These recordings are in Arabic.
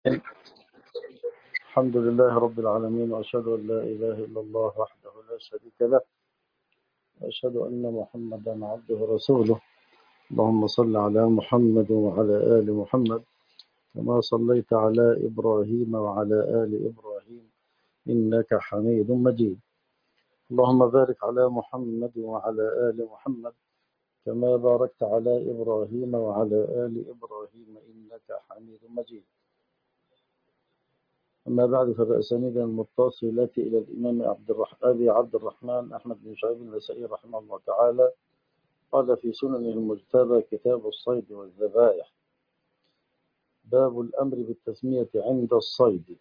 الحمد لله رب العالمين، وأشهد أن لا إله إلا الله وحده لا شريك له، وأشهد أن محمدا عبده ورسوله. اللهم صل على محمد وعلى آل محمد كما صليت على إبراهيم وعلى آل إبراهيم إنك حميد مجيد. اللهم بارك على محمد وعلى آل محمد كما باركت على إبراهيم وعلى آل إبراهيم إنك حميد مجيد. أما بعد، فالأسانيد المتصلة إلى الإمام أبي عبد الرحمن أحمد بن شعيب النسائي رحمه الله تعالى قال في سننه المجتبى كتاب الصيد والذبائح: باب الأمر بالتسمية عند الصيد.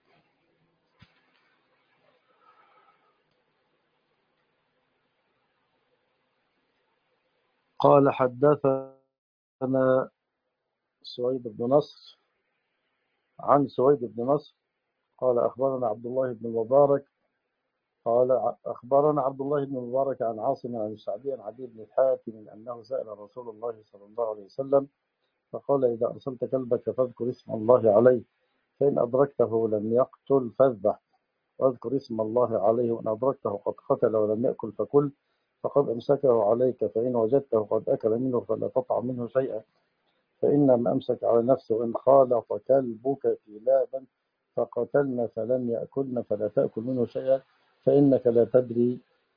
قال: حدثنا سويد بن نصر عن سويد بن نصر قال: أخبرنا عبد الله بن المبارك قال: أخبرنا عبد الله بن المبارك عن عاصم عن الشعبي عن عدي بن حاتم أنه سأل رسول الله صلى الله عليه وسلم فقال: إذا أرسلت كلبك فاذكر اسم الله عليه، فإن أدركته لم يقتل فاذبح، واذكر اسم الله عليه، وإن أدركته قد قتل ولم يأكل فكل، فقد أمسكه عليك، فإن وجدته قد أكل منه فلا تطعم منه شيئا، فإنما أمسك على نفسه. وإن خالط كلبك كلابا فقتلن فلم يأكلن فلا تأكل منه شيئا، فإنك لا تدري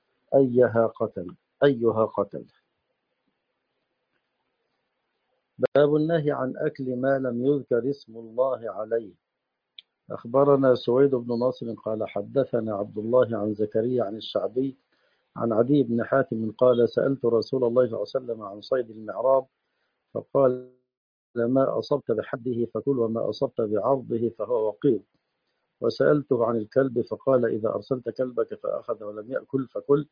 أيها قتل. باب النهي عن أكل ما لم يذكر اسم الله عليه. أخبرنا سويد بن ناصر قال: حدثنا عبد الله عن زكريا عن الشعبي عن عدي بن حاتم قال: سألت رسول الله صلى الله عليه وسلم عن صيد المعراض، فقال: ما أصبت بحده فكل، وما أصبت بعرضه فهو وقيل. وسألته عن الكلب فقال: إذا أرسلت كلبك فأخذ ولم يأكل فكل،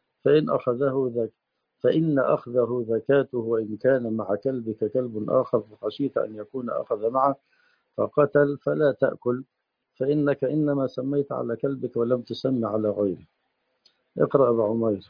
فإن أخذه زكاته، وإن كان مع كلبك كلب آخر فخشيت أن يكون أخذ معه فقتل فلا تأكل، فإنك إنما سميت على كلبك ولم تسمي على غيره. اقرأ أبا عمير.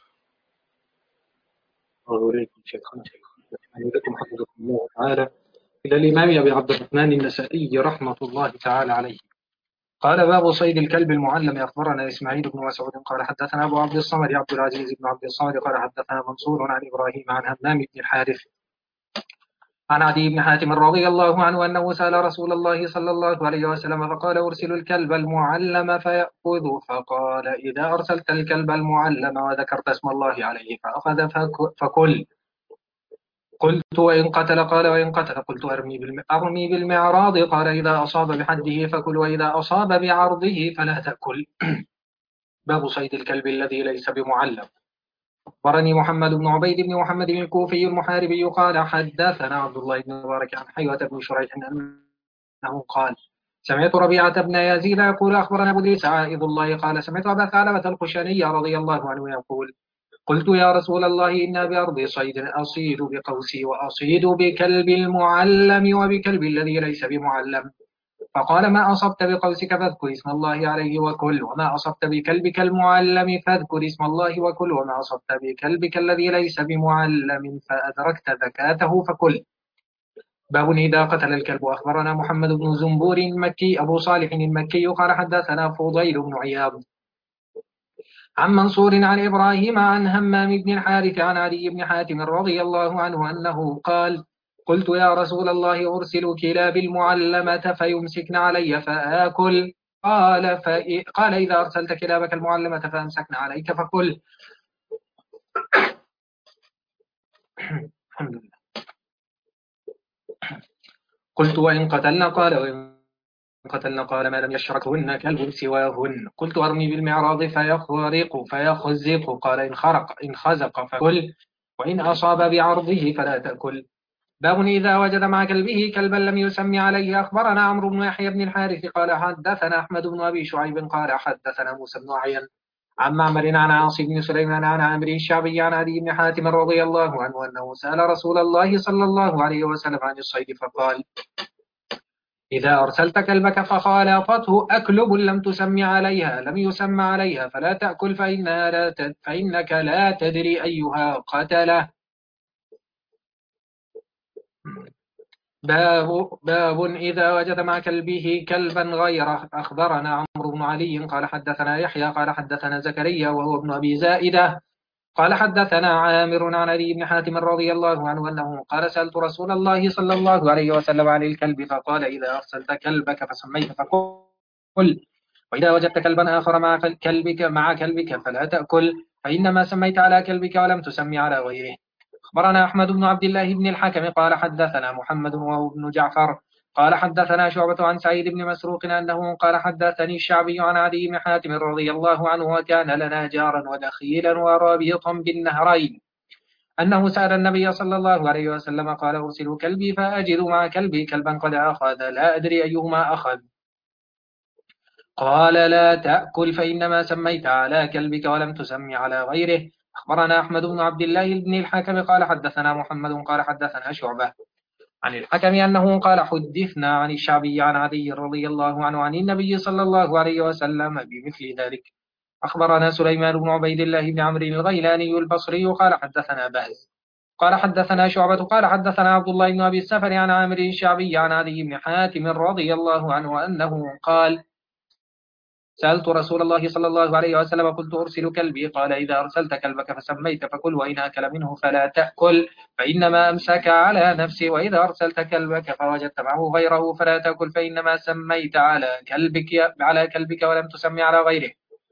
الله عليكم شيخنا لكم حفظكم الله تعالى. إلى الإمام أبي عبد الرحمن النسائي رحمة الله تعالى عليه. قال: باب صيد الكلب المعلم. أخبرنا إسماعيل بن مسعود قال: حدثنا أبو عبد الصمد عبد العزيز بن عبد الصمد قال: حدثنا منصور عن إبراهيم عن همام بن الحارث عن عدي بن حاتم رضي الله عنه أنه سأل رسول الله صلى الله عليه وسلم فقال: أرسل الكلب المعلم فيأخذ، فقال: إذا أرسلت الكلب المعلم وذكرت اسم الله عليه فأخذ فكل. قلت: وإن قتل؟ قال: وإن قتل. قلت: أرمي بالمعراض؟ قال: إذا أصاب بحده فكل، وإذا أصاب بعرضه فلا تأكل. باب صيد الكلب الذي ليس بمعلم. أخبرني محمد بن عبيد بن محمد الكوفي المحاربي قال: حدثنا عبد الله بن مبارك عن حيوة بن شريح أنه قال: سمعت ربيعة بن يزيد يقول: أخبرنا أبو إدريس عائذ الله قال: سمعت أبا ثعلبة الخشني رضي الله عنه يقول: قلت: يا رسول الله، إنا بأرض صيد، أصيد بقوسي وأصيد بكلب المعلم وبكلب الذي ليس بمعلم. فقال: ما أصبت بقوسك فاذكر اسم الله عليه وكل، وما أصبت بكلبك المعلم فاذكر اسم الله وكل، وما أصبت بكلبك الذي ليس بمعلم فأدركت زكاته فكل. باب إذا قتل الكلب. أخبرنا محمد بن زنبور المكي أبو صالح المكي قال: حدثنا فضيل بن عياض عن منصور عن إبراهيم عن همام بن الحارث عن علي بن حاتم رضي الله عنه أنه قال: قلت: يا رسول الله، أرسل كلاب المعلمة فيمسكن علي فآكل؟ قال: إذا أرسلت كلابك المعلمة فأمسكن عليك فكل. الحمد لله. قلت: وإن قتلنا؟ قال: وإن قتلنا. قال: ما لم يشركهن كلب سواهن. قلت: أرمي بالمعراض فيخزق؟ قال: إن خزق فكل، وإن أصاب بعرضه فلا تأكل. باب إذا وجد مع كلبه كلبا لم يسمي عليه. أخبرنا عمرو بن يحيى بن الحارث قال: حدثنا أحمد بن أبي شعيب قال: حدثنا موسى بن عيان عن معمر عن عاصم بن سليمان عن عامر الشعبي عن عدي بن حاتم رضي الله عنه أنه سأل رسول الله صلى الله عليه وسلم عن الصيد فقال: إذا أرسلت كلبك فخالطته أكلب لم يسمى عليها فلا تأكل، فإنك لا تدري أيها قتله. باب إذا وجد مع كلبه كلبا غيره. أخبرنا عمرو بن علي قال حدثنا يحيى قال حدثنا زكريا وهو ابن أبي زائدة قال حدثنا عامر عن علي بن حاتم رضي الله عنه أنه قال سألت رسول الله صلى الله عليه وسلم عن الكلب فقال إذا أرسلت كلبك فسميت فكل، وإذا وجدت كلبا آخر مع كلبك فلا تأكل، فإنما سميت على كلبك ولم تسمي على غيره. أخبرنا أحمد بن عبد الله بن الحكم قال حدثنا محمد وهو بن جعفر قال حدثنا شعبة عن سعيد بن مسروق أنه قال حدثني الشعبي عن علي بن حاتم رضي الله عنه وكان لنا جارا ودخيلا ورابطا بالنهرين أنه سأل النبي صلى الله عليه وسلم قال أرسل كلبي فأجد مع كلبي كلبا قد أخذ لا أدري أيهما أخذ، قال لا تأكل فإنما سميت على كلبك ولم تسمي على غيره. أخبرنا أحمد بن عبد الله بن الحكم قال حدثنا محمد قال حدثنا شعبة عن الحكم أنه قال حدثنا عن الشعبي عن عدي رضي الله عنه عن النبي صلى الله عليه وسلم بمثل ذلك. أخبرنا سليمان بن عبيد الله بن عمرو الغيلاني البصري قال حدثنا بهز قال حدثنا شعبة قال حدثنا عبد الله بن أبي السفر عن عامر الشعبي عن عدي بن حاتم رضي الله عنه أنه قال سألت رسول الله صلى الله عليه وسلم قلت أرسل كلبي قال إذا أرسلت كلبك فسميت فكل وإن أكل منه فلا تأكل فإنما أمسك على نفسه، وإذا أرسلت كلبك فوجدت معه غيره فلا تأكل فإنما سميت على كلبك ولم تسمي على غيره.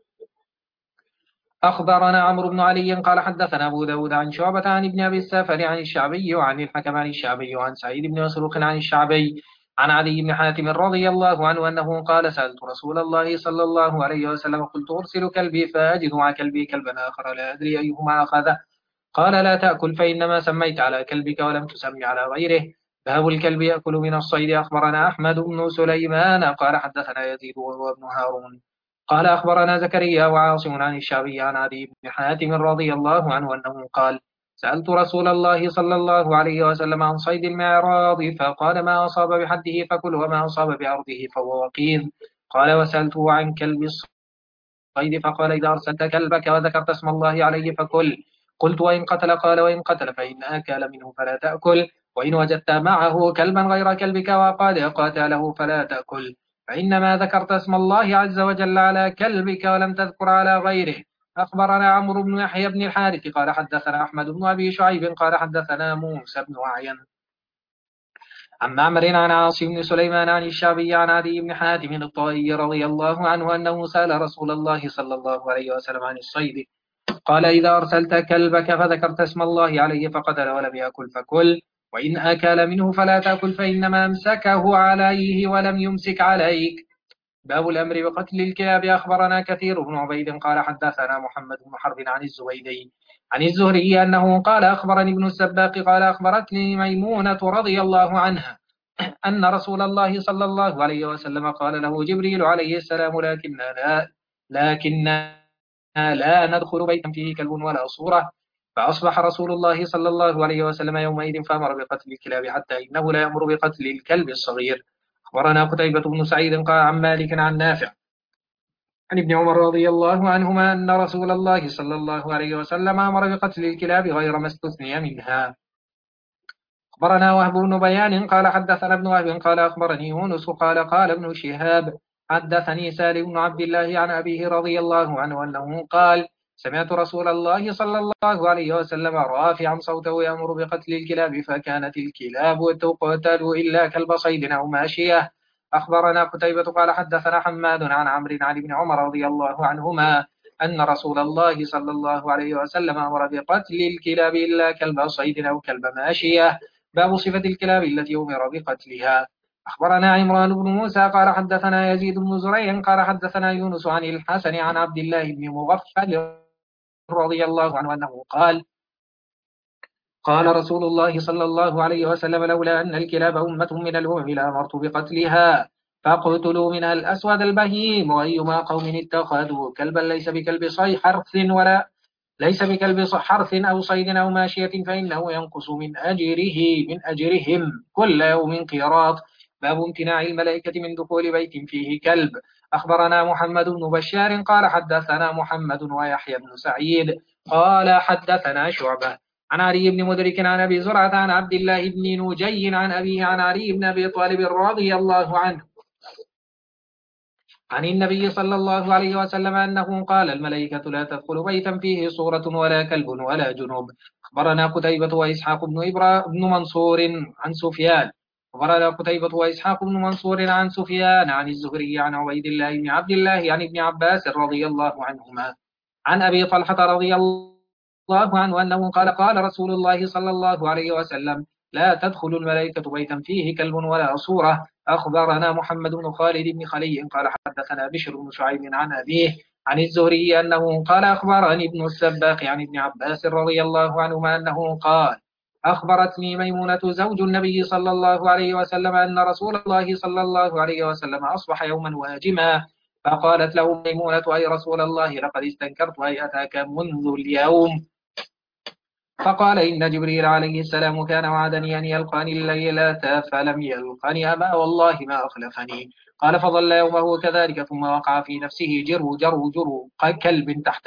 أخبرنا عمرو بن علي قال حدثنا أبو داود عن شعبة عن ابن أبي السافر عن الشعبي وعن الحكم عن الشعبي وعن سعيد بن مسروق عن الشعبي عن علي بن حاتم رضي الله عنه أنه قال سألت رسول الله صلى الله عليه وسلم قلت أرسل كلبي فأجد مع كلبي كلبا آخر لا أدري أيهما أخذه، قال لا تأكل فإنما سميت على كلبك ولم تسمي على غيره. باب الكلب يأكل من الصيد. أخبرنا أحمد بن سليمان قال حدثنا يزيد وهو ابن هارون قال أخبرنا زكريا وعاصم عن الشعبي عن علي بن حاتم رضي الله عنه أنه قال سألت رسول الله صلى الله عليه وسلم عن صيد المعراض فقال ما أصاب بحده فكل وما أصاب بأرضه فهو وقيذ، قال وسألته عن كلب الصيد فقال إذا أرسلت كلبك وذكرت اسم الله عليه فكل، قلت وإن قتل؟ قال وإن قتل فإن أكل منه فلا تأكل، وإن وجدت معه كلبا غير كلبك وقد قتله فلا تأكل، فإنما ذكرت اسم الله عز وجل على كلبك ولم تذكر على غيره. أخبرنا عمرو بن يحيى بن الحارث قال حدثنا أحمد بن أبي شعيب قال حدثنا موسى بن أعين عن معمر عن عاصم بن سليمان عن الشعبي عن عدي بن حاتم الطائي رضي الله عنه أنه سأل رسول الله صلى الله عليه وسلم عن الصيد قال إذا أرسلت كلبك فذكرت اسم الله عليه فقتل ولم يأكل فكل، وإن أكل منه فلا تأكل فإنما أمسكه عليه ولم يمسك عليك. باب الأمر بقتل الكلاب. أخبرنا كثير بن عبيد قال حدثنا محمد بن حرب عن الزبيدي عن الزهري أنه قال أخبرني ابن السباق قال أخبرتني ميمونة رضي الله عنها أن رسول الله صلى الله عليه وسلم قال له جبريل عليه السلام لكننا لا ندخل بيتا فيه كلب ولا صورة، فأصبح رسول الله صلى الله عليه وسلم يومئذ فأمر بقتل الكلاب حتى إنه لا يأمر بقتل الكلب الصغير. أخبرنا قتيبة بن سعيد قال عن مالك عن نافع عن ابن عمر رضي الله عنهما أن رسول الله صلى الله عليه وسلم أمر بقتل الكلاب غير ما استثني منها. أخبرنا وهب بن بيان قال حدثنا ابن وهب قال أخبرني يونس قال ابن شهاب حدثني سالم بن عبد الله عن أبيه رضي الله عنه أنه قال سمعت رسول الله صلى الله عليه وسلم رافعا صوته يأمر بقتل الكلاب فكانت الكلاب تقتل إلا كلب صيد أو ماشية. أخبرنا قتيبة قال حدثنا حماد عن عمرو عن ابن عمر رضي الله عنهما أن رسول الله صلى الله عليه وسلم أمر بقتل الكلاب إلا كلب صيد أو كلب ماشية. باب صفة الكلاب التي أمر بقتلها. أخبرنا عمران بن موسى قال حدثنا يزيد بن زريع قال حدثنا يونس عن الحسن عن عبد الله بن مغفل رضي الله عنه أنه قال رسول الله صلى الله عليه وسلم لولا أن الكلاب أمة من الأمم لأمرت بقتلها، فاقتلوا منها الأسود البهيم، وأيما قوم اتخذوا كلبا ليس بكلب حرث أو صيد أو ماشية فإنه ينقص من أجرهم كل يوم قيراط. باب امتناع الملائكة من دخول بيت فيه كلب. أخبرنا محمد بن بشار قال حدثنا محمد ويحيى بن سعيد قال حدثنا شعبة عن علي بن مدرك عن أبي زرعة عن عبد الله بن نجي عن أبيه عن علي بن أبي طالب رضي الله عنه عن النبي صلى الله عليه وسلم أنه قال الملائكة لا تدخل بيتا فيه صورة ولا كلب ولا جنوب. أخبرنا قتيبة وإسحاق بن منصور عن سفيان أخبرنا قتيبة وإسحاق بن منصور عن سفيان عن الزهري عن عبيد الله بن عبد الله عن ابن عباس رضي الله عنهما عن أبي طلحة رضي الله عنه أنه قال قال رسول الله صلى الله عليه وسلم لا تدخل الملائكة بيتا فيه كلب ولا صورة. أخبرنا محمد بن خالد بن خلي قال حدثنا بشر بن شعيب عن أبيه عن الزهري أنه قال أخبرني ابن السباق عن ابن عباس رضي الله عنهما أنه قال أخبرتني ميمونة زوج النبي صلى الله عليه وسلم أن رسول الله صلى الله عليه وسلم أصبح يوما واجما فقالت له ميمونة أي رسول الله لقد استنكرت هيئتك منذ اليوم. فقال إن جبريل عليه السلام كان وعدني أن يلقاني الليلة فلم يلقني أبا والله ما أخلفني. قال فظل يومه كذلك ثم وقع في نفسه جرو كلب تحت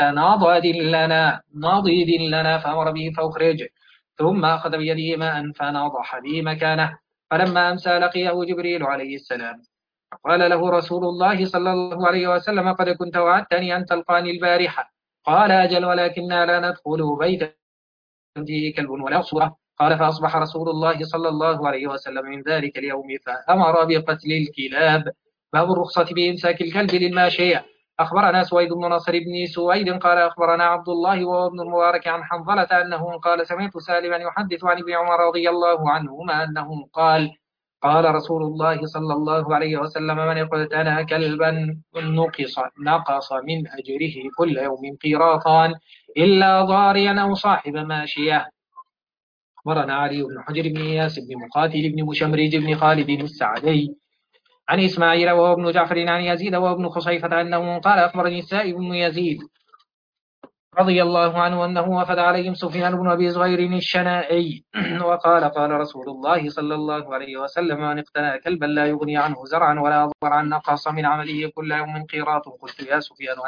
ناضيد لنا فأمر به فأخرج ثم أخذ بيده ماء فنضح به مكانه. فلما أمسى لقيه جبريل عليه السلام قال له رسول الله صلى الله عليه وسلم قد كنت وعدتني أن تلقاني البارحة. قال أجل ولكننا لا ندخل بيتا فيه كلب ولا صورة. قال فأصبح رسول الله صلى الله عليه وسلم من ذلك اليوم فأمر بقتل الكلاب. باب الرخصة بإمساك الكلب للماشية. أخبرنا سويد بن نصر بن سويد قال أخبرنا عبد الله وابن المبارك عن حنظلة أنه قال سمعت سالما يحدث عن ابن عمر رضي الله عنهما أنه قال قال رسول الله صلى الله عليه وسلم من اقتنى كلبا نقص من أجره كل يوم قيراطان إلا ضاريا أو صاحب ماشية. أخبرنا علي بن حجر بن إياس بن مقاتل بن مشمرج بن خالد السعدي عن إسماعيل وهو ابن جعفر عن يزيد وهو ابن خصيفة أنه قال أخبرني السائب بن يزيد رضي الله عنه أنه وفد عليهم سفيان بن أبي زهير الشنائي وقال قال رسول الله صلى الله عليه وسلم من اقتنى كلبا لا يغني عنه زرعا ولا ضرعا نقص من عمله كل يوم قيراط. قلت يا سفيان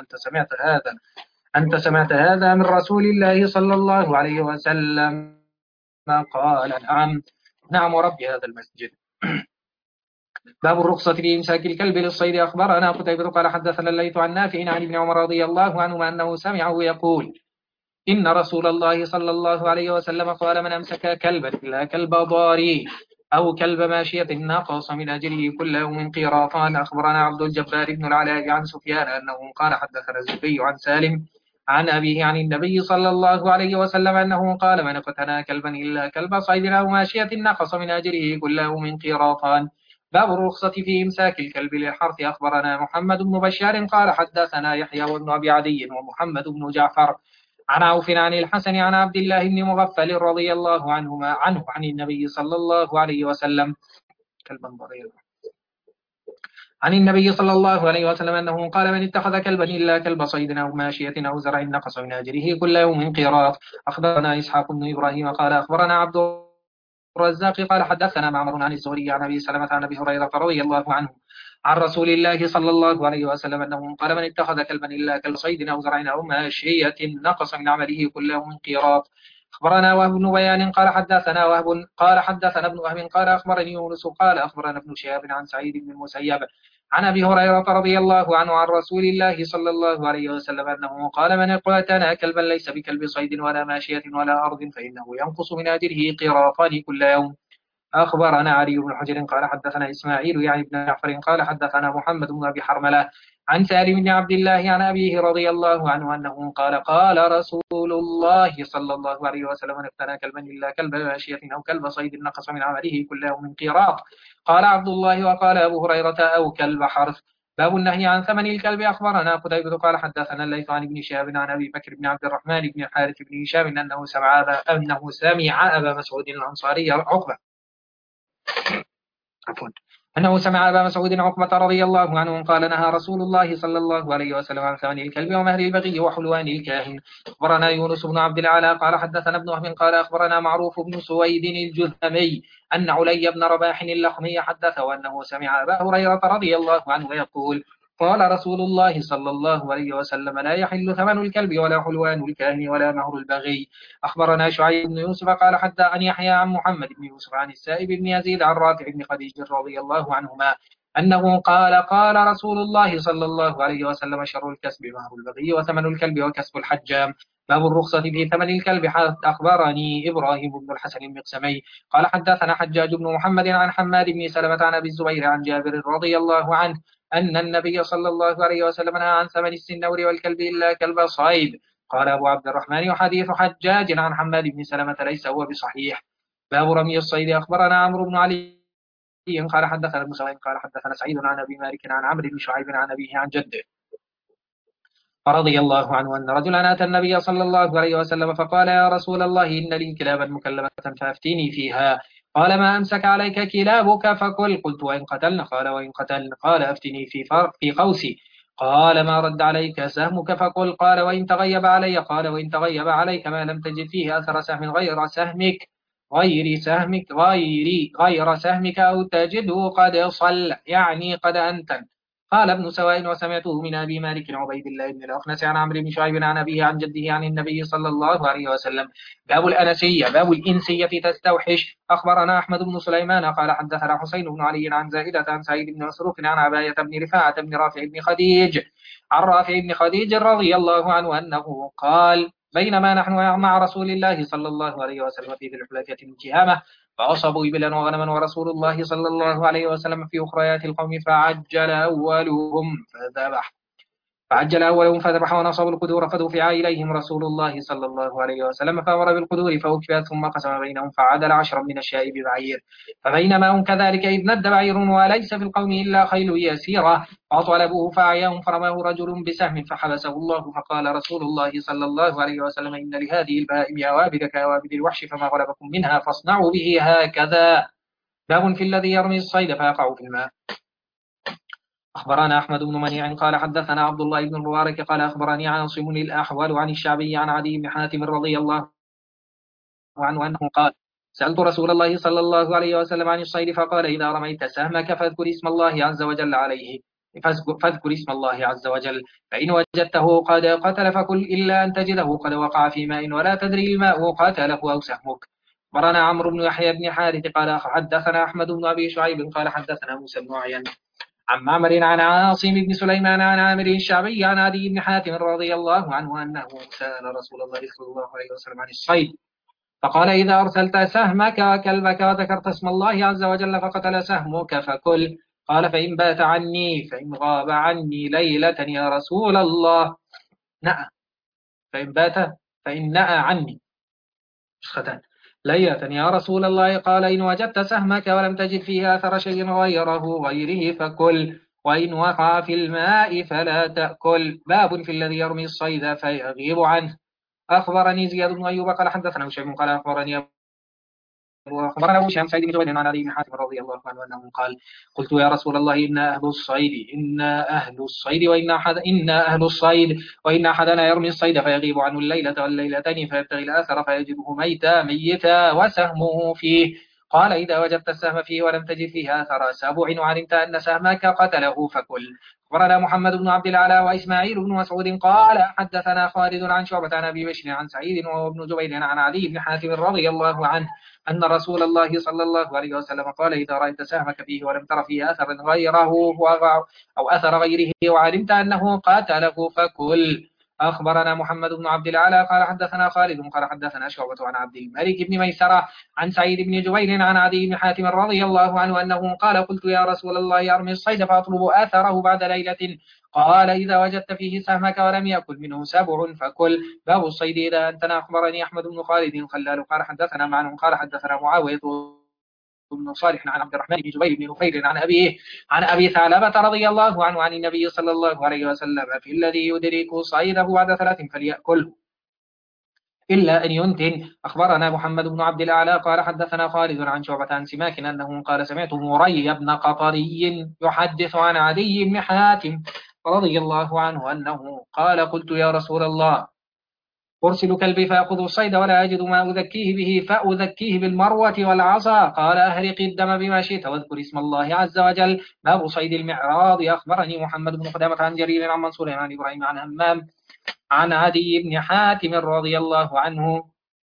أنت سمعت هذا من رسول الله صلى الله عليه وسلم؟ قال نعم ورب هذا المسجد. باب الرخصة في إمساك الكلب للصيد. أخبرنا قتيبة قال حدثنا الليث عن نافع عن ابن عمر رضي الله عنهما أنه سمعه يقول إن رسول الله صلى الله عليه وسلم قال من أمسك كلبا إلا كلب ضاري أو كلب ماشية نقص من أجله كل يوم قيراطان. أخبرنا عبد الجبار بن العلاء عن سفيان أنه قال حدثنا الزبي عن سالم عن أبيه عن النبي صلى الله عليه وسلم أنه قال من اقتنى كلبا إلا كلب صيد أو ماشية نقص من أجره كل يوم قيراطان. باب الرخصة في إمساك الكلب للحرث. أخبرنا محمد بن بشار قال حدثنا يحيى وابن أبي عدي ومحمد بن جعفر عن عوف عن الحسن عن عبد الله بن مغفل رضي الله عنه عن النبي صلى الله عليه وسلم عن النبي صلى الله عليه وسلم أنه قال من اتخذ كلبا إلا كلب صيد أو ماشية أو زرع نقص من أجره كل يوم قيراط. أخبرنا إسحاق بن إبراهيم قال أخبرنا عبد الرزاق قال حدثنا معمر عن الزهري عن أبي سلمة عن أبي هريرة رضي الله عنه عن رسول الله صلى الله عليه وسلم أنه قال من اتخذ كلبا إلا كلب صيد أو زرع أو ماشية نقص من عمله كل يوم قيراط. أخبرنا وهب بن بيان قال حدثنا ابن وهب قال أخبرني يونس قال أخبرنا ابن شهاب عن سعيد بن المسيب عن أبي هريرة رضي الله عنه عن رسول الله صلى الله عليه وسلم أنه قال من اقتنى كلبا ليس بكلب صيد ولا ماشية ولا أرض فإنه ينقص من أجره قيراطان كل يوم. أخبرنا علي بن حجر قال حدثنا إسماعيل يعني بن جعفر قال حدثنا محمد بن أبي حرملة عن سالم بن عبد الله عن أبيه رضي الله عنه أنه قال قال رسول الله صلى الله عليه وسلم من اقتنى كلبا إلا كلب ماشية أو كلب صيد نقص من عمله كل يوم قيراط. قال عبد الله وقال أبو هريرة أو كلب حرث. باب النهي عن ثمن الكلب. أخبرنا قتيبة قال حدثنا الليث عن ابن شهاب عن أبي بكر بن عبد الرحمن بن الحارث بن هشام أنه سمع أبا مسعود الأنصاري أنه سمع أبا مسعود عقبة رضي الله عنه قال نهى رسول الله صلى الله عليه وسلم عن ثمن الكلب ومهر البغي وحلوان الكاهن. أخبرنا يونس بن عبد العالى قال حدثنا ابن وهب قال أخبرنا معروف بن سويد الجذمي أن علي بن رباح اللخمي حدثه أنه سمع أبا هريرة رضي الله عنه يقول قال رسول الله صلى الله عليه وسلم لا يحل ثمن الكلب ولا حلوان الكاهن ولا مهر البغي. أخبرنا شعيب بن يوسف قال حتى عن يحيى عن محمد بن يوسف عن السائب بن يزيد عن رافع بن خديج رضي الله عنهما أنه قال قال رسول الله صلى الله عليه وسلم شر الكسب مهر البغي وثمن الكلب وكسب الحجام. باب الرخصة في ثمن الكلب. أخبرني إبراهيم بن الحسن المقسمي قال حدثنا حجاج بن محمد عن حماد بن سلمة عن أبي الزبير عن جابر رضي الله عنه أن النبي صلى الله عليه وسلم نهى عن ثمن السنور والكلب إلا كلب صيد. قال أبو عبد الرحمن وحديث حجاج عن حماد بن سلمة ليس هو بصحيح. باب رمي الصيد. أخبرنا عمرو بن علي قال حدثنا ابن سعيد قال حدثنا سعيد عن أبي مالك عن عمرو بن شعيب عن أبيه عن جده فرضي الله عنه أن رجلا أتى النبي صلى الله عليه وسلم فقال يا رسول الله إن لي كلابا مكلمة فأفتيني فيها. قال ما أمسك عليك كلابك فقل. قلت وإن قتلن؟ قال وإن قتلن. قال أفتني في قوسي. قال ما رد عليك سهمك فقل. قال وإن تغيب علي؟ قال وإن تغيب عليك ما لم تجد فيه أثر سهم غير سهمك أو تجده قد صل يعني قد أنتن. قال ابن سواء وسمعته من أبي مالك عبيد الله بن الأخنس عن عمرو بن شعيب عن أبيه عن جده عن النبي صلى الله عليه وسلم. باب الأنسية. باب الإنسية تستوحش. أخبرنا أحمد بن سليمان قال حدثنا حسين بن علي عن زائدة عن سعيد بن مسروق عن عباية بن رفاعة بن رافع بن خديج عن رافع بن خديج رضي الله عنه أنه قال بينما نحن مع رسول الله صلى الله عليه وسلم في ذي الحليفة التهامة فأصابوا إبلا وغنما ورسول الله صلى الله عليه وسلم في أخريات القوم فعجل أولهم فذبح ونصبوا القدور فدفع إليهم رسول الله صلى الله عليه وسلم فأمر بالقدور فأكفئت ثم قسم بينهم فعدل 10 من الشاء ببعير. فبينما هم كذلك إذ ند بعير وليس في القوم إلا خيل يسيرة فطلبوه فأعياهم فرماه رجل بسهم فحبسه الله فقال رسول الله صلى الله عليه وسلم إن لهذه البهائم أوابد كأوابد الوحش فما غلبكم منها فاصنعوا به هكذا. باب في الذي يرمي الصيد فيقع في الماء. أخبرنا أحمد بن منيع قال حدثنا عبد الله بن المبارك قال أخبرني عاصم الأحول عن الشعبي عن عدي بن حاتم رضي الله عنه أنه قال سألت رسول الله صلى الله عليه وسلم عن الصيد فقال إذا رميت سهمك فاذكر اسم الله عز وجل عليه فاذكر اسم الله عز وجل فإن وجدته قد قتل فكل إلا أن تجده قد وقع في ماء ولا تدري الماء قاتله أو سهمك. أخبرنا عمرو بن يحيى بن حارث قال حدثنا أحمد بن أبي شعيب قال حدثنا موسى بن عيان عن معمر عن عاصم بن سليمان عن عامر الشعبي عن عدي بن حاتم رضي الله عنه أنه سأل رسول الله صلى الله عليه وسلم عن الصيد فقال إذا أرسلت سهمك وكلبك وذكرت اسم الله عز وجل فقتل سهمك فكل. قال فإن بات عني فإن غاب عني ليلة يا رسول الله نأى فإن نأى عني نسختان ليلة يا رسول الله. قال إن وجدت سهمك ولم تجد فيه أثر شيء غيره فكل وإن وقع في الماء فلا تأكل. باب في الذي يرمي الصيد فيغيب عنه. أخبرني زياد بن أيوب قال حدثنا هشام قال أخبرنا أبو سعيد بن جبير عن علي بن حاتم رضي الله عنه أنه قال قلت يا رسول الله إن أهل الصيد وإن أحدنا يرمي الصيد فيغيب عنه الليلة والليلتين فيبتغي الآثر فيجده ميتا وسهمه فيه. قال إذا وجدت السهم فيه ولم تجد فيه آثر سبع وعلمت أن سهمك قتله فكل. أخبرنا محمد بن عبد العلا وإسماعيل بن مسعود قال حدثنا خالد عن شعبة عن أبي بشر عن سعيد وابن جبير عن علي بن حاتم رضي الله عنه أن رسول الله صلى الله عليه وسلم قال إذا رأيت سهمك فيه ولم تر فيه أثر غيره أو أثر غيره وعلمت أنه قاتله فكل. أخبرنا محمد بن عبد العلا قال حدثنا خالد قال حدثنا شعبة عن عبد الملك بن ميسرة عن سعيد بن جبير عن عدي بن حاتم رضي الله عنه أنه قال قلت يا رسول الله أرمي الصيد فأطلب آثره بعد ليلة. قال إذا وجدت فيه سهمك ولم يأكل منه سبع فكل. باب الصيد إذا أنتنا. أخبرني أحمد بن خالد الخلال قال حدثنا معن قال حدثنا معاوية بن صالح عن عبد الرحمن بن جبير بن نفير عن أبيه عن أبي ثعلبة رضي الله عنه عن النبي صلى الله عليه وسلم في الذي يدرك صيده بعد 3 فليأكله إلا أن ينتن. أخبرنا محمد بن عبد الأعلى قال حدثنا خالد عن شعبة عن سماك أنه قال سمعت مري بن قطري يحدث عن عدي بن حاتم رضي الله عنه أنه قال قلت يا رسول الله أرسل كلبي فيأخذ الصيد ولا أجد ما أذكيه به فأذكيه بالمروة والعصا. قال أهرق الدم بما شئت واذكر اسم الله عز وجل. باب صيد المعراض. أخبرني محمد بن قدامة عن جرير عن منصور عن إبراهيم عن همام عن عدي بن حاتم رضي الله عنه.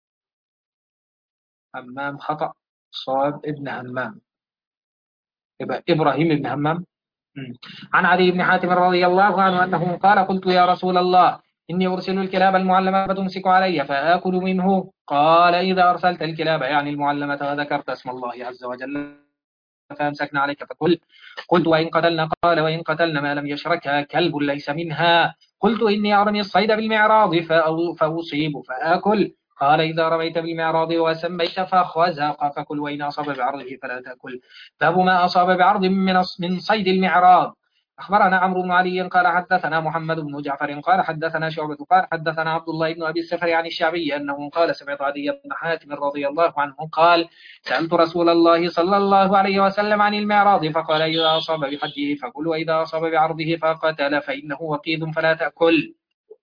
همام خطأ، صواب ابن همام، يبقى إبراهيم بن همام. عن عدي بن حاتم رضي الله عنه أنه قال قلت يا رسول الله إني أرسل الكلاب المعلمة فتمسك علي فآكل منه. قال إذا أرسلت الكلاب يعني المعلمة وذكرت اسم الله عز وجل فأمسكنا عليك فكل. قلت وإن قتلنا؟ قال وإن قتلنا ما لم يشركها كلب ليس منها. قلت إني أرمي الصيد بالمعراض فأصيب فآكل. قال إذا رميت بالمعراض وسميت فخزق فكل وإن أصاب بعرضه فلا تأكل. باب ما أصاب بعرض من صيد المعراض. أخبرنا عمرو بن علي قال حدثنا محمد بن جعفر قال حدثنا شعبة قال حدثنا عبد الله بن أبي السفر عن الشعبي أنه قال سمعت عدي بن حاتم رضي الله عنه قال سألت رسول الله صلى الله عليه وسلم عن المعراض فقال إذا أصاب بحده فكل وإذا أصاب بعرضه فقتل فإنه وقيد فلا تأكل.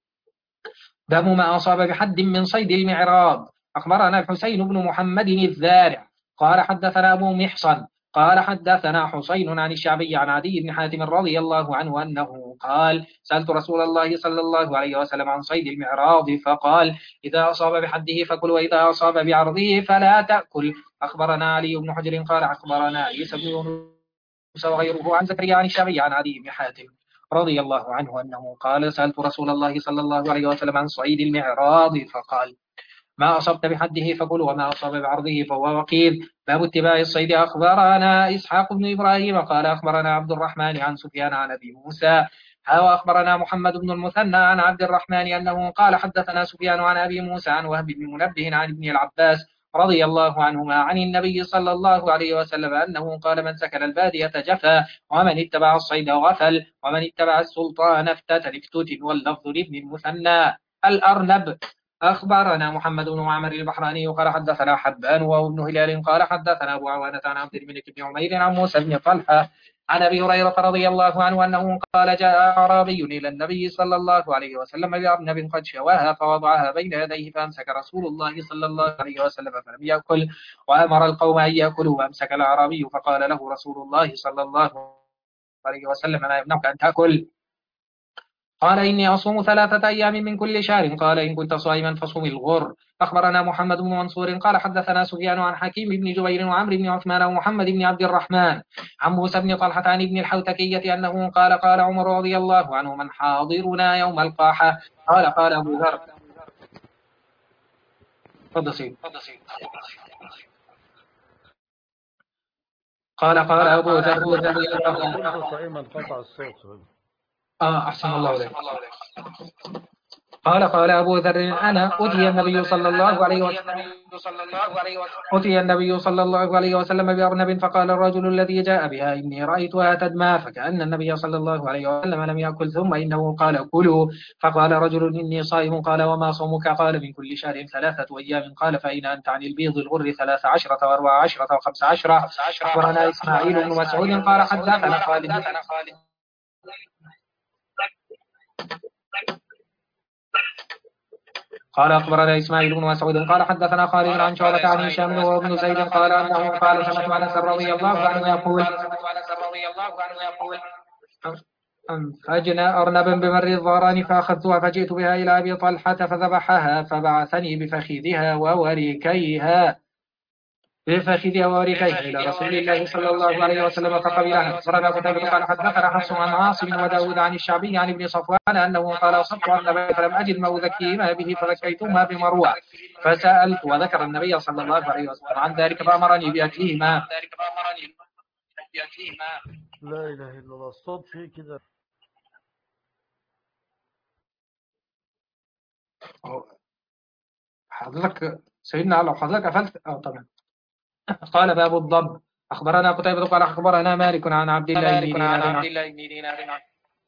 باب ما أصاب بحد من صيد المعراض. أخبرنا الحسين بن محمد الذارع قال حدثنا أبو محصن قال حدثنا حسين عن الشعبي عن عدي بن حاتم رضي الله عنه أنه قال سألت رسول الله صلى الله عليه وسلم عن صيد المعراض فقال إذا أصاب بحده فكل وإذا أصاب بعرضه فلا تأكل. أخبرنا علي بن حجر قال أخبرنا عيسى بن يونس وغيره عن زكريا عن الشعبي عن عدي بن حاتم رضي الله عنه أنه قال سألت رسول الله صلى الله عليه وسلم عن صيد المعراض فقال ما أصبت بحده فكل وما أصاب بعرضه فهو وقيد. باب اتباع الصيد. أخبرنا إسحاق بن إبراهيم قال أخبرنا عبد الرحمن عن سفيان عن أبي موسى وأخبرنا محمد بن المثنى عن عبد الرحمن أنه قال حدثنا سفيان عن أبي موسى عن وهب بن منبه عن ابن العباس رضي الله عنهما عن النبي صلى الله عليه وسلم أنه قال من سكن البادية جفا ومن اتبع الصيد غفل ومن اتبع السلطان افتتن افتتن. واللفظ لابن المثنى الأرنب. أخبرنا محمد بن معمر البحراني قال حدثنا حبان وهو ابن هلال قال حدثنا أبو عوانة عن عبد الملك بن عمير عن موسى بن طلحة عن أبي هريرة رضي الله عنه أنه قال جاء أعرابي إلى النبي صلى الله عليه وسلم بأرنب قد شواها فوضعها بين يديه فأمسك رسول الله صلى الله عليه وسلم فلم يأكل وأمر القوم أن يأكلوا فأمسك الأعرابي فقال له رسول الله صلى الله عليه وسلم ما يمنعك أن تأكل؟ قال إني أصوم 3 أيام من كل شهر. قال إن كنت صائما فصوم الغر. أخبرنا محمد بن منصور قال حدثنا سفيان عن حكيم بن جبير وعمرو بن عثمان ومحمد بن عبد الرحمن عن موسى بن طلحة عن ابن الحوتكية أنه قال قال عمر رضي الله عنه من حاضرنا يوم القاحة؟ قال أبو ذر. قال أبو ذر كنت صائما قطع الصوت. أحسن الله عليك. قال أبو ذر أنا أتي النبي صلى الله عليه وسلم بأرنب فقال الرجل الذي جاء بها إني رأيتها تدمى فكأن النبي صلى الله عليه وسلم لم يأكل ثم إنه قال كلوا. فقال رجل إني صائم. قال وما صومك؟ قال من كل شهر 3 أيام. قال فأين أنت عن البيض الغر 13 و14 و15؟ أخبرنا إسماعيل بن مسعود قال حدثنا خالد قال أخبرنا إسماعيل بن مسعود قال حدثنا خالد عن شعبة عن هشام وابن زيد قال أنه قال سمعت أنس رضي الله عنه يقول أنفجنا أرنبا بمر الظهران فأخذتها فجئت بها إلى أبي طلحة فذبحها فبعثني بفخذها ووركيها إلى رسول الله صلى الله عليه وسلم فقبلها. أخبرنا قتيبة قال حدثنا حفص عن عاصم وداود عن الشعبي عن ابن صفوان أنه قال أصبت أرنبا فلم أجد ما أذكيهما به فذكيتهما بمروة فسألت وذكر النبي صلى الله عليه وسلم عن ذلك فأمرني بأكلهما. لا إله إلا الله. الصوت فيه كده. حضرتك سيدنا لو حضرتك قفلت طبعا. قال باب الضب. أخبرنا قتيبة قال أخبرنا مالك عن عبد الله بن دينار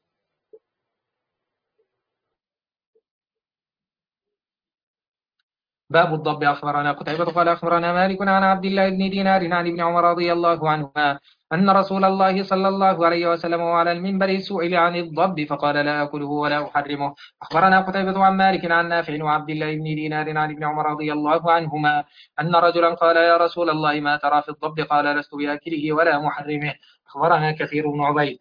باب الضب. أخبرنا قتيبة قال أخبرنا مالك عن عبد الله بن دينار عن ابن عمر رضي الله عنهما أن رسول الله صلى الله عليه وسلم وعلى المنبر سئل عن الضب فقال لا أكله ولا أحرمه. أخبرنا قتيبة عن مالك عن نافع وعبد الله بن دينار عن ابن عمر رضي الله عنهما أن رجلا قال يا رسول الله ما ترى في الضب؟ قال لست بأكله ولا محرمه. أخبرنا كثير بن عبيد.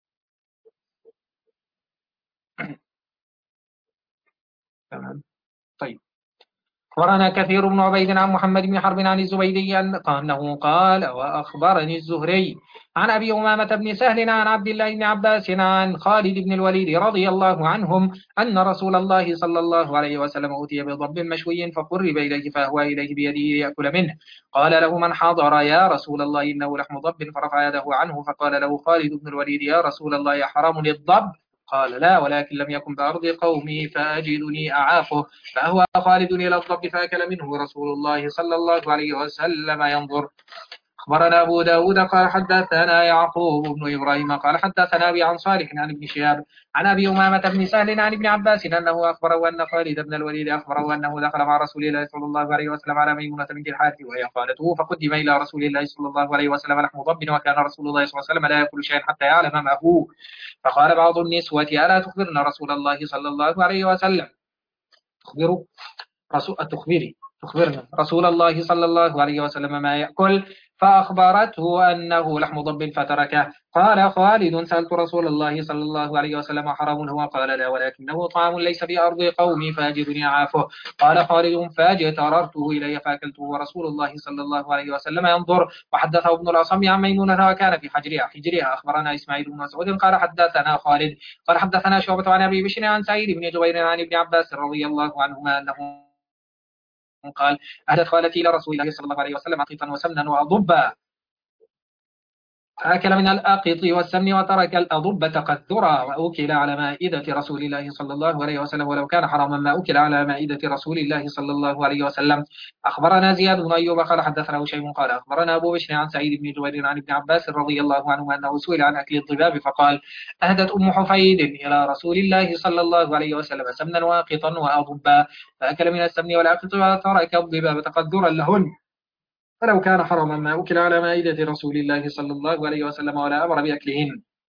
تمام. طيب. أخبرنا كثير بن عبيد عن محمد بن حرب عن الزبيدي أنه قال وأخبرني الزهري عن أبي أمامة بن سهل عن عبد الله بن عباس عن خالد بن الوليد رضي الله عنهم أن رسول الله صلى الله عليه وسلم أوتي بضب مشوي فقرب إليه فهو إليه بيده ليأكل منه. قال له من حضر يا رسول الله إنه لحم ضب، فرفع يده عنه. فقال له خالد بن الوليد يا رسول الله حرام للضب؟ قال لا، ولكن لم يكن بأرض قومي فأجدني أعافه. فأهوى خالد إلى الضب فأكل منه رسول الله صلى الله عليه وسلم ينظر. أخبرنا أبو داود قال حدثنا يعقوب بن إبراهيم قال حدثنا أبي عن صالح عن ابن شهاب عن أبي أمامة بن سهل عن ابن عباس أنه أخبره أن خالد بن الوليد أخبره أنه دخل مع رسول الله صلى الله عليه وسلم على ميمونة بنت الحارث وهي خالته، فقدم إلى رسول الله صلى الله عليه وسلم لحم ضب، وكان رسول الله صلى الله عليه وسلم لا يأكل شيئا حتى يعلم ما هو. فقال بعض النسوة ألا تخبرنا رسول الله صلى الله عليه وسلم تخبرنا رسول الله صلى الله عليه وسلم ما يأكل؟ فأخبرته أنه لحم ضب فتركه. قال خالد سألت رسول الله صلى الله عليه وسلم حرام هو؟ قال لا، ولكنه طعام ليس بأرض قومي فأجدني أعافه. قال خالد فاجتررته إلي فأكلته ورسول الله صلى الله عليه وسلم ينظر. وحدثه ابن الأصم عن ميمونة وكان في حجرها. أخبرنا إسماعيل بن مسعود قال حدثنا خالد قال حدثنا شعبة عن أبي بشر عن سعيد بن جبير عن ابن عباس رضي الله عنهما أنه قال أهدت خالتي إلى رسول الله صلى الله عليه وسلم عقيطا وسمنا وأضبا، فأكل من الأقط والسمن وترك الأضبة قد ذرى، وأكل على مائدة رسول الله صلى الله عليه وسلم، ولو كان حراما ما أكل على مائدة رسول الله صلى الله عليه وسلم. أخبرنا زياد بن أيوب قال حدثنا هشيم قال أخبرنا أبو بشر عن سعيد بن جبير عن ابن عباس رضي الله عنه أنه سئل عن أكل الضباب فقال أهدت أم حفيد إلى رسول الله صلى الله عليه وسلم سمنا واقطا وأضبا، فأكل من السمن والأقط وترك الضباب تقدرا لهن، فلو كان حرما ما أكل على مائدة رسول الله صلى الله عليه وسلم ولا أمر بأكلهن.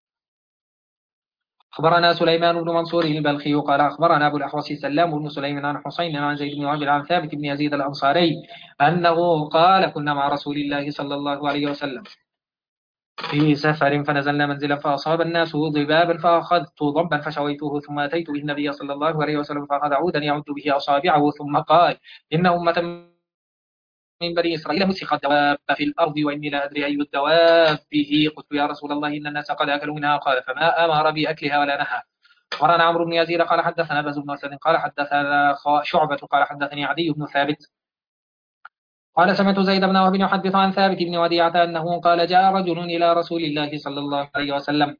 أخبرنا سليمان بن منصور البلخي قال أخبرنا أبو الأحوص سلام بن سليمان عن حسين عن زيد بن عامر عن ثابت بن يزيد الأنصاري أنه قال كنا مع رسول الله صلى الله عليه وسلم في سفر فنزلنا منزلا فأصاب الناس ضبابا فأخذت ضبا فشويته ثم أتيت به النبي صلى الله عليه وسلم فأخذ عودا يعد به أصابعه ثم قال إن أمة من بني إسرائيل مسخت دواب في الأرض وإني لا أدري أي الدواب به. قلت يا رسول الله إن الناس قد أكلوا منها. قال فما أمر بأكلها ولا نهى. أخبرنا عمرو بن يزيد قال حدثنا باز بن أسد قال حدثنا شعبة قال حدثني عدي بن ثابت قال سمعت زيد بن وهب يحدث عن ثابت بن وديعة أنه قال جاء رجل إلى رسول الله صلى الله عليه وسلم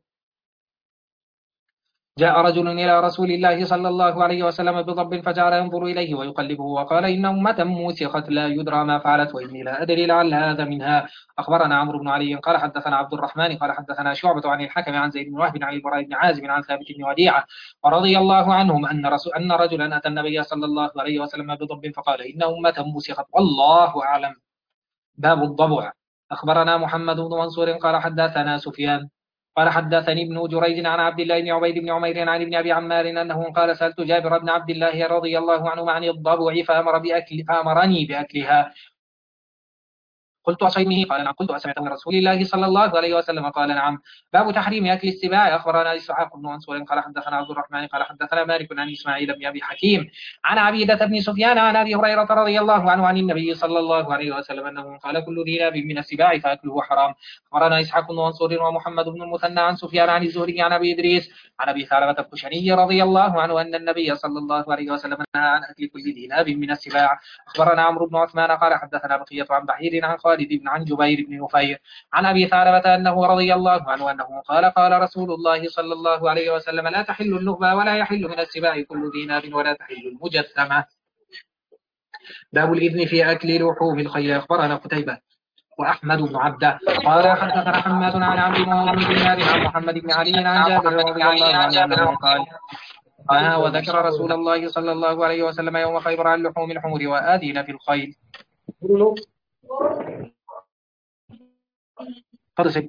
جاء رجل إلى رسول الله صلى الله عليه وسلم بضب فجعل ينظر إليه ويقلبه وقال إن أمة موسخت لا يدرى ما فعلت وإني لا أدري لعل هذا منها. أخبرنا عمرو بن علي قال حدثنا عبد الرحمن قال حدثنا شعبة عن الحكم عن زيد بن وهب عن البراء بن عازب عن ثابت بن وديعة ورضي الله عنهم أن رجلا أتى النبي صلى الله عليه وسلم بضب فقال إن أمة موسخت والله أعلم. باب الضبع. أخبرنا محمد بن منصور قال حدثنا سفيان قال حدثني ابن جريج عن عبد الله بن عبيد بن عمير عن ابن أبي عمار أنه قال سألت جابر بن عبد الله رضي الله عنه عن الضبع فأمرني بأكلها. قلت أصيمه؟ قال نعم. قلت أسمعت من رسول الله صلى الله عليه وسلم؟ قال نعم. باب تحريم أكل السباع. أخبرنا إسحاق بن منصور قال حدثنا عبد الرحمن قال حدثنا مالك عن إسماعيل بن أبي حكيم عن عبيدة بن سفيان عن أبي هريرة رضي الله عنه عن النبي صلى الله عليه وسلم أنه قال كل ذي ناب من السباع فأكله حرام. أخبرنا إسحاق بن منصور ومحمد بن المثنى عن سفيان عن الزهري عن أبي إدريس عن أبي ثعلبة الخشني رضي الله عنه أن النبي صلى الله عليه وسلم نهى عن أكل كل ذي ناب من السباع. أخبرنا عمرو بن عثمان قال حدثنا بقية عن بحير عن خالد بن عن جبير بن نفير عن أبي ثعلبة أنه رضي الله عنه أنه قال قال رسول الله صلى الله عليه وسلم لا تحل اللغبة ولا يحل من السباع كل ذي ناب ولا تحل المجثمة. باب الإذن في أكل لحوم الخيل. أخبرنا قتيبة وأحمد بن عبده قال حدثنا حماد عن عبد الله بن دينار عن محمد بن علي عن جابر رضي الله عنه أنه قال وذكر رسول الله صلى الله عليه وسلم يوم خيبر عن لحوم الحمر وآذين في الخيل. فضل.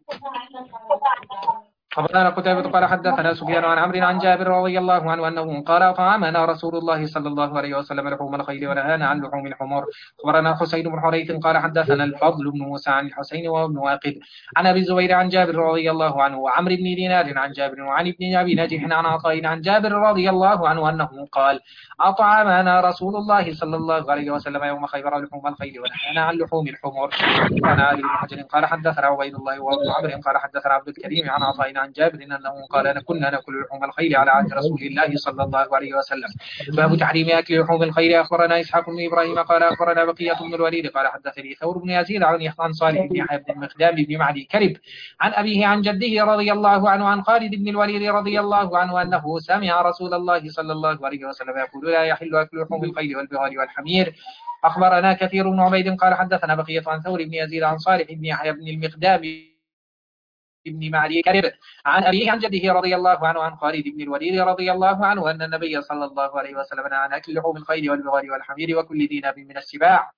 أخبرنا قتيبة قال حدثنا سفيان عن عمرو عن جابر رضي الله عنه أنه قال طعامنا رسول الله صلى الله عليه وسلم لحوم الخيل ونهانا عن لحوم الحمر. أخبرنا حسين بن حريث قال حدثنا الفضل بن موسى عن الحسين وابن واقد عن أبي الزبير عن جابر رضي الله عنه وعمرو بن دينار عن جابر وعن ابن أبي نجح عن عطاء عن جابر رضي الله عنه أنه قال أطعمنا رسول الله صلى الله عليه وسلم يوم خيبر لحوم الخيل ونهانا عن لحوم الحمر. عن علي بن حجر قال حدثنا عبيد الله وابن عمرو قال حدثنا عبد الكريم عن عطاء عن جابر انه قال كنا ناكل لحوم الخيل على عهد رسول الله صلى الله عليه وسلم. باب تحريم اكل لحوم الخيل. اخبرنا اسحاق بن ابراهيم قال اخبرنا بقيه بن الوليد قال حدثني ثور بن يزيد عن صالح بن يحيى بن المقدام بن معدي كرب عن ابيه عن جده رضي الله عنه عن خالد بن الوليد رضي الله عنه انه سمع رسول الله صلى الله عليه وسلم يقول لا يحل اكل لحوم الخيل والبغال والحمير. أخبرنا كثير بن عبيد قال حدثنا بقية عن ثور بن يزيد عن صالح بن يحيى بن المقدام بن معدي كرب عن أبيه عن جده رضي الله عنه عن خالد بن الوليد رضي الله عنه أن النبي صلى الله عليه وسلم نهى عن أكل لحوم الخيل والبغال والحمير وكل ذي ناب من السباع.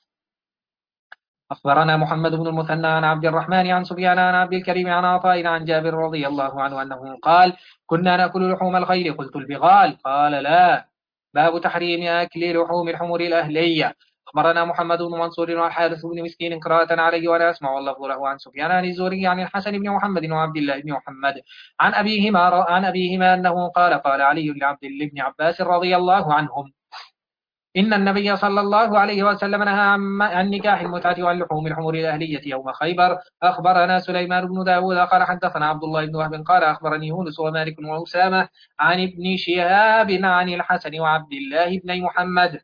أخبرنا محمد بن المثنى عن عبد الرحمن عن سفيان عن عبد الكريم عن عطاء عن جابر رضي الله عنه أنه قال كنا نأكل لحوم الخيل قلت البغال قال لا. باب تحريم أكل لحوم الحمر الأهلية. أخبرنا محمد بن منصور والحارث بن مسكين قراءة عليه ولا أسمع واللفظ له عن سفيان عن الزهري عن الحسن بن محمد وعبد الله بن محمد عن أبيهما أنه قال علي لعبد الله بن عباس رضي الله عنهم إن النبي صلى الله عليه وسلم نهى عن نكاح المتعة وعن لحوم الحمر الأهلية يوم خيبر. أخبرنا سليمان بن داود قال حدثنا عبد الله بن وهب قال أخبرني يونس ومالك وأسامة عن ابن شهاب عن الحسن وعبد الله بن محمد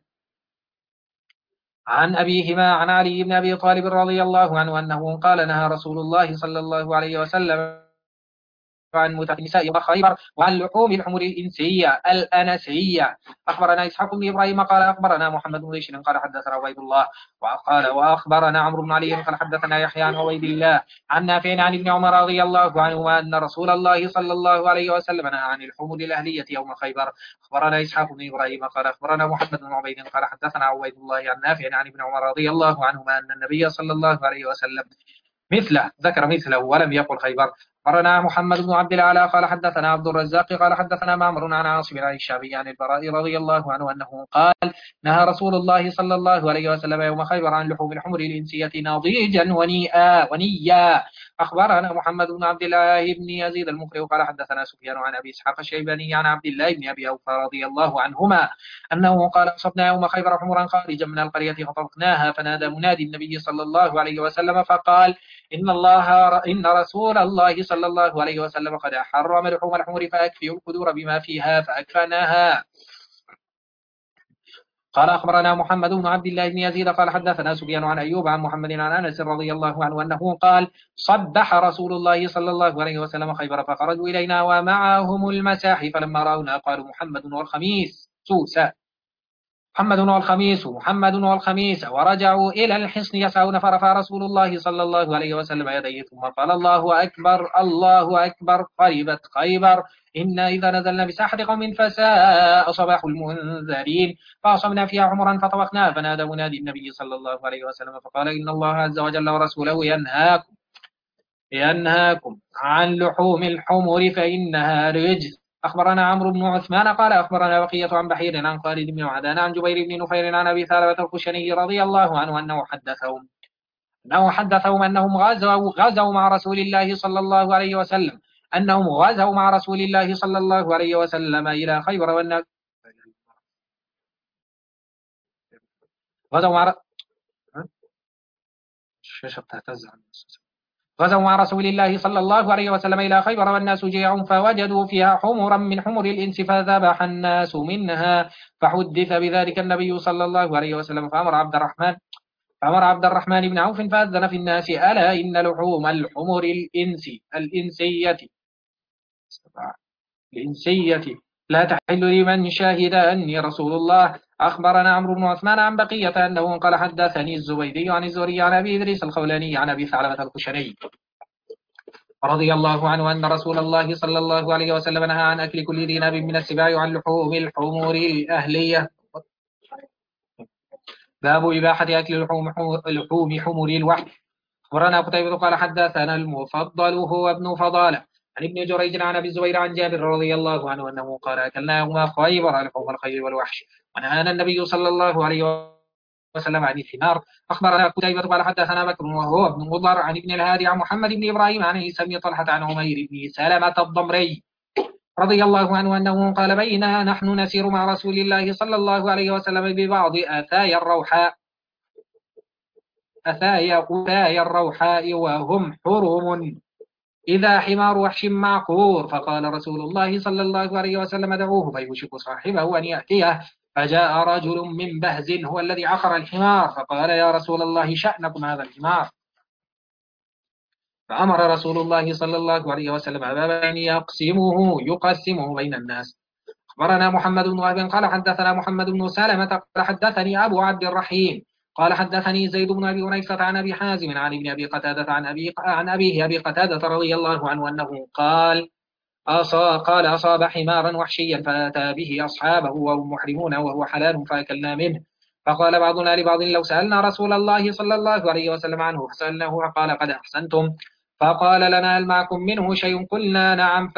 عن أبيهما عن علي بن أبي طالب رضي الله عنه أنه قال نهى رسول الله صلى الله عليه وسلم عن متعة النساء وخيبر وعن لحوم الحمر الإنسية الأنسية. أخبرنا إسحاق بن إبراهيم قال أخبرنا محمد بن بشير قال حدثنا عبيد الله وأخبرنا عمرو بن علي قال حدثنا يحيى عن عبيد الله عن نافع عن ابن عمر رضي الله عنهما أن رسول الله صلى الله عليه وسلم نهى عن الحمر الأهلية يوم خيبر. أخبرنا إسحاق بن إبراهيم قال أخبرنا محمد بن عبيد قال حدثنا عبيد الله عن نافع عن ابن عمر رضي الله عنهما أن النبي صلى الله عليه وسلم ذكر مثله ولم يقل خيبر. أخبرنا محمد بن عبد الأعلى قال حدثنا عبد الرزاق قال حدثنا معمر عن عاصم عن الشعبي عن البراء رضي الله عنه أنه قال نهى رسول الله صلى الله عليه وسلم يوم خيبر عن لحوم الحمر الإنسية نضيجا ونيا. أخبرنا محمد بن عبد الله بن يزيد المقري قال حدثنا سفيان عن أبي إسحاق الشيباني عن عبد الله بن أبي أوفى رضي الله عنهما أنه قال أصبنا يوم خيبر حمرا خارجا من القرية فطرقناها فنادى منادي النبي صلى الله عليه وسلم فقال إن رسول الله صلى الله عليه وسلم قد حرم لحوم الحمر فأكفئوا القدور بما فيها فأكفأناها. قال أخبرنا محمد بن عبد الله بن يزيد قال حدثنا سفيان عن أيوب عن محمد عن أنس رضي الله عنه أنه قال صبح رسول الله صلى الله عليه وسلم خيبر فخرجوا إلينا ومعهم المساحي فلما رأونا قالوا محمد والخميس سوسة محمد والخميس ورجعوا إلى الحصن يسعون فرفع رسول الله صلى الله عليه وسلم يديه ثم قال الله أكبر قربت خيبر إن إذا نزلنا بساحة قوم فساء صباح المنذرين فأصبنا فيها حمرا فطبخناها فنادى منادي النبي صلى الله عليه وسلم فقال إن الله عز وجل ورسوله ينهاكم عن لحوم الحمر فإنها رجس. أخبرنا عمرو بن عثمان قال أخبرنا بقية عن بحير عن خالد بن معدان عن جبير بن نفير عن أبي ثعلبة الخشني رضي الله عنه أنه حدثهم أنهم غزوا مع رسول الله صلى الله عليه وسلم إلى خيبر والناس غزوا مع رسول الله صلى الله عليه وسلم إلى خيبر والناس جيع فوجدوا فيها حمرا من حمر الإنس فذبح الناس منها فحدث بذلك النبي صلى الله عليه وسلم فأمر عبد الرحمن بن عوف فأذن في الناس ألا إن لحوم الحمر الإنسية لا تحل لمن شهد أني رسول الله. أخبرنا عمرو بن عثمان عن بقية أنه قال حدثني الزبيدي عن الزهري عن أبي إدريس الخولاني عن أبي ثعلبة الخشني رضي الله عنه أن رسول الله صلى الله عليه وسلم نهى عن أكل كل ذي ناب من السباع وعن لحوم الحمر الأهلية. باب إباحة أكل لحوم حمر الوحش. أخبرنا قتيبة قال حدثنا المفضل هو ابن فضالة عن ابن جريج عن أبي الزبير عن جابر رضي الله عنه أنه قال أكلنا يوم خيبر لحوم الخيل والوحش ونهانا النبي صلى الله عليه وسلم عن الحمار. أخبرنا قتيبة قال حدثنا بكر وهو ابن مضر عن ابن الهادي عن محمد بن إبراهيم عن عيسى بن طلحة عن عمير بن سلمة الضمري رضي الله عنه أنه قال بينا نحن نسير مع رسول الله صلى الله عليه وسلم ببعض أثايا الروحاء وهم حرم إذا حمار وحش معقور، فقال رسول الله صلى الله عليه وسلم دعوه فيوشك صاحبه أن يأتيه، فجاء رجل من بهز هو الذي عقر الحمار، فقال يا رسول الله شأنكم هذا الحمار، فأمر رسول الله صلى الله عليه وسلم أبا أن يقسمه بين الناس. أخبرنا محمد بن وهب قال حدثنا محمد بن سلمة قال حدثني أبو عبد الرحيم قال حدثني زيد بن أبي أنيسة عن أبي حازم عن ابن أبي قتادة عن أبيه أبي قتادة رضي الله عنه أنه قال أصاب حمارا وحشيا فأتى به أصحابه وهم محرمون وهو حلال فأكلنا منه، فقال بعضنا لبعض لو سألنا رسول الله صلى الله عليه وسلم عنه فسألناه فقال قد أحسنتم، فقال لنا هل معكم منه شيء؟ قلنا نعم،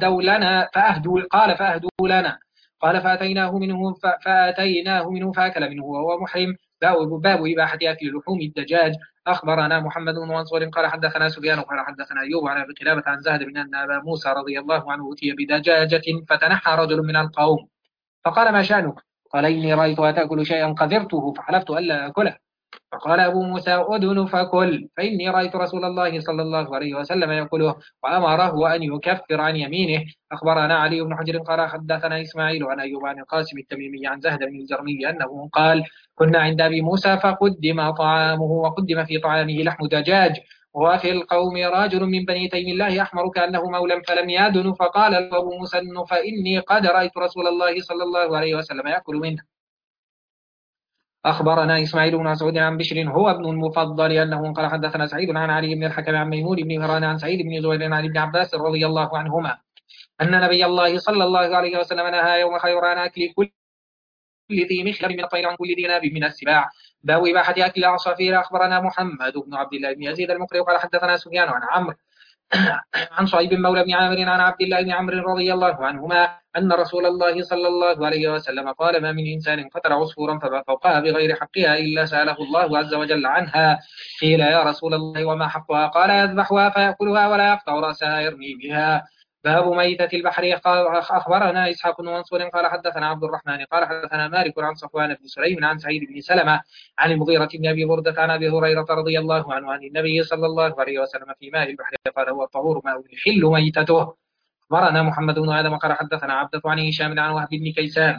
فأهدوا لنا، قال فأتيناه منه فأكل منه وهو محرم. باب إباحة أكل لحوم الدجاج. أخبرنا محمد بن منصور قال حدثنا سفيان قال حدثنا أيوب عن أبي قلابة عن زهد بن أن أبا موسى رضي الله عنه أتي بدجاجة فتنحى رجل من القوم فقال ما شأنك؟ قال إني رأيتها تأكل شيئا قذرته فحلفت ألا أكله، فقال أبو موسى أدن فكل فإني رأيت رسول الله صلى الله عليه وسلم يأكله وأمره أن يكفر عن يمينه. أخبرنا علي بن حجر قال حدثنا إسماعيل عن أيوب عن القاسم التميمي عن زهد بن الجرمي أنه قال كنا عند أبي موسى فقدم طعامه وقدم في طعامه لحم دجاج، وفي القوم رجل من بني تيم الله أحمر كأنه مولى فلم يدن، فقال له أبو موسى فإني قد رأيت رسول الله صلى الله عليه وسلم يأكل منه. أخبرنا إسماعيل بن مسعود عن بشر هو ابن المفضل أنه قال حدثنا سعيد عن علي بن الحكم عن ميمون بن مهران عن سعيد بن زهير عن ابن عباس رضي الله عنهما أن نبي الله صلى الله عليه وسلم نهى يوم خيبر عن أكل كل ذي مخلب من الطير عن كل ذي ناب من السباع. باب إباحة أكل العصافير. أخبرنا محمد بن عبد الله بن يزيد المقري قال حدثنا سفيان عن عمرو عن صهيب مولى بن عامر عن عبد الله بن عمرو رضي الله عنهما أن رسول الله صلى الله عليه وسلم قال ما من إنسان قتل عصفورا فوقها بغير حقها إلا سأله الله عز وجل عنها. قيل يا رسول الله وما حقها؟ قال يذبحها فيأكلها ولا يقطع رأسها يرمي بها. باب ميتة البحر. أخبرنا إسحاق بن منصور قال حدثنا عبد الرحمن قال حدثنا مالك عن صفوان بن سليم عن سعيد بن سلمة عن المغيرة بن أبي بردة عن أبي هريرة رضي الله عنه عن النبي صلى الله عليه وسلم في ماء البحر قال هو الطهور ماء الحل ميتته. أخبرنا محمد بن آدم قال حدثنا عبدة عن هشام عن وهب بن كيسان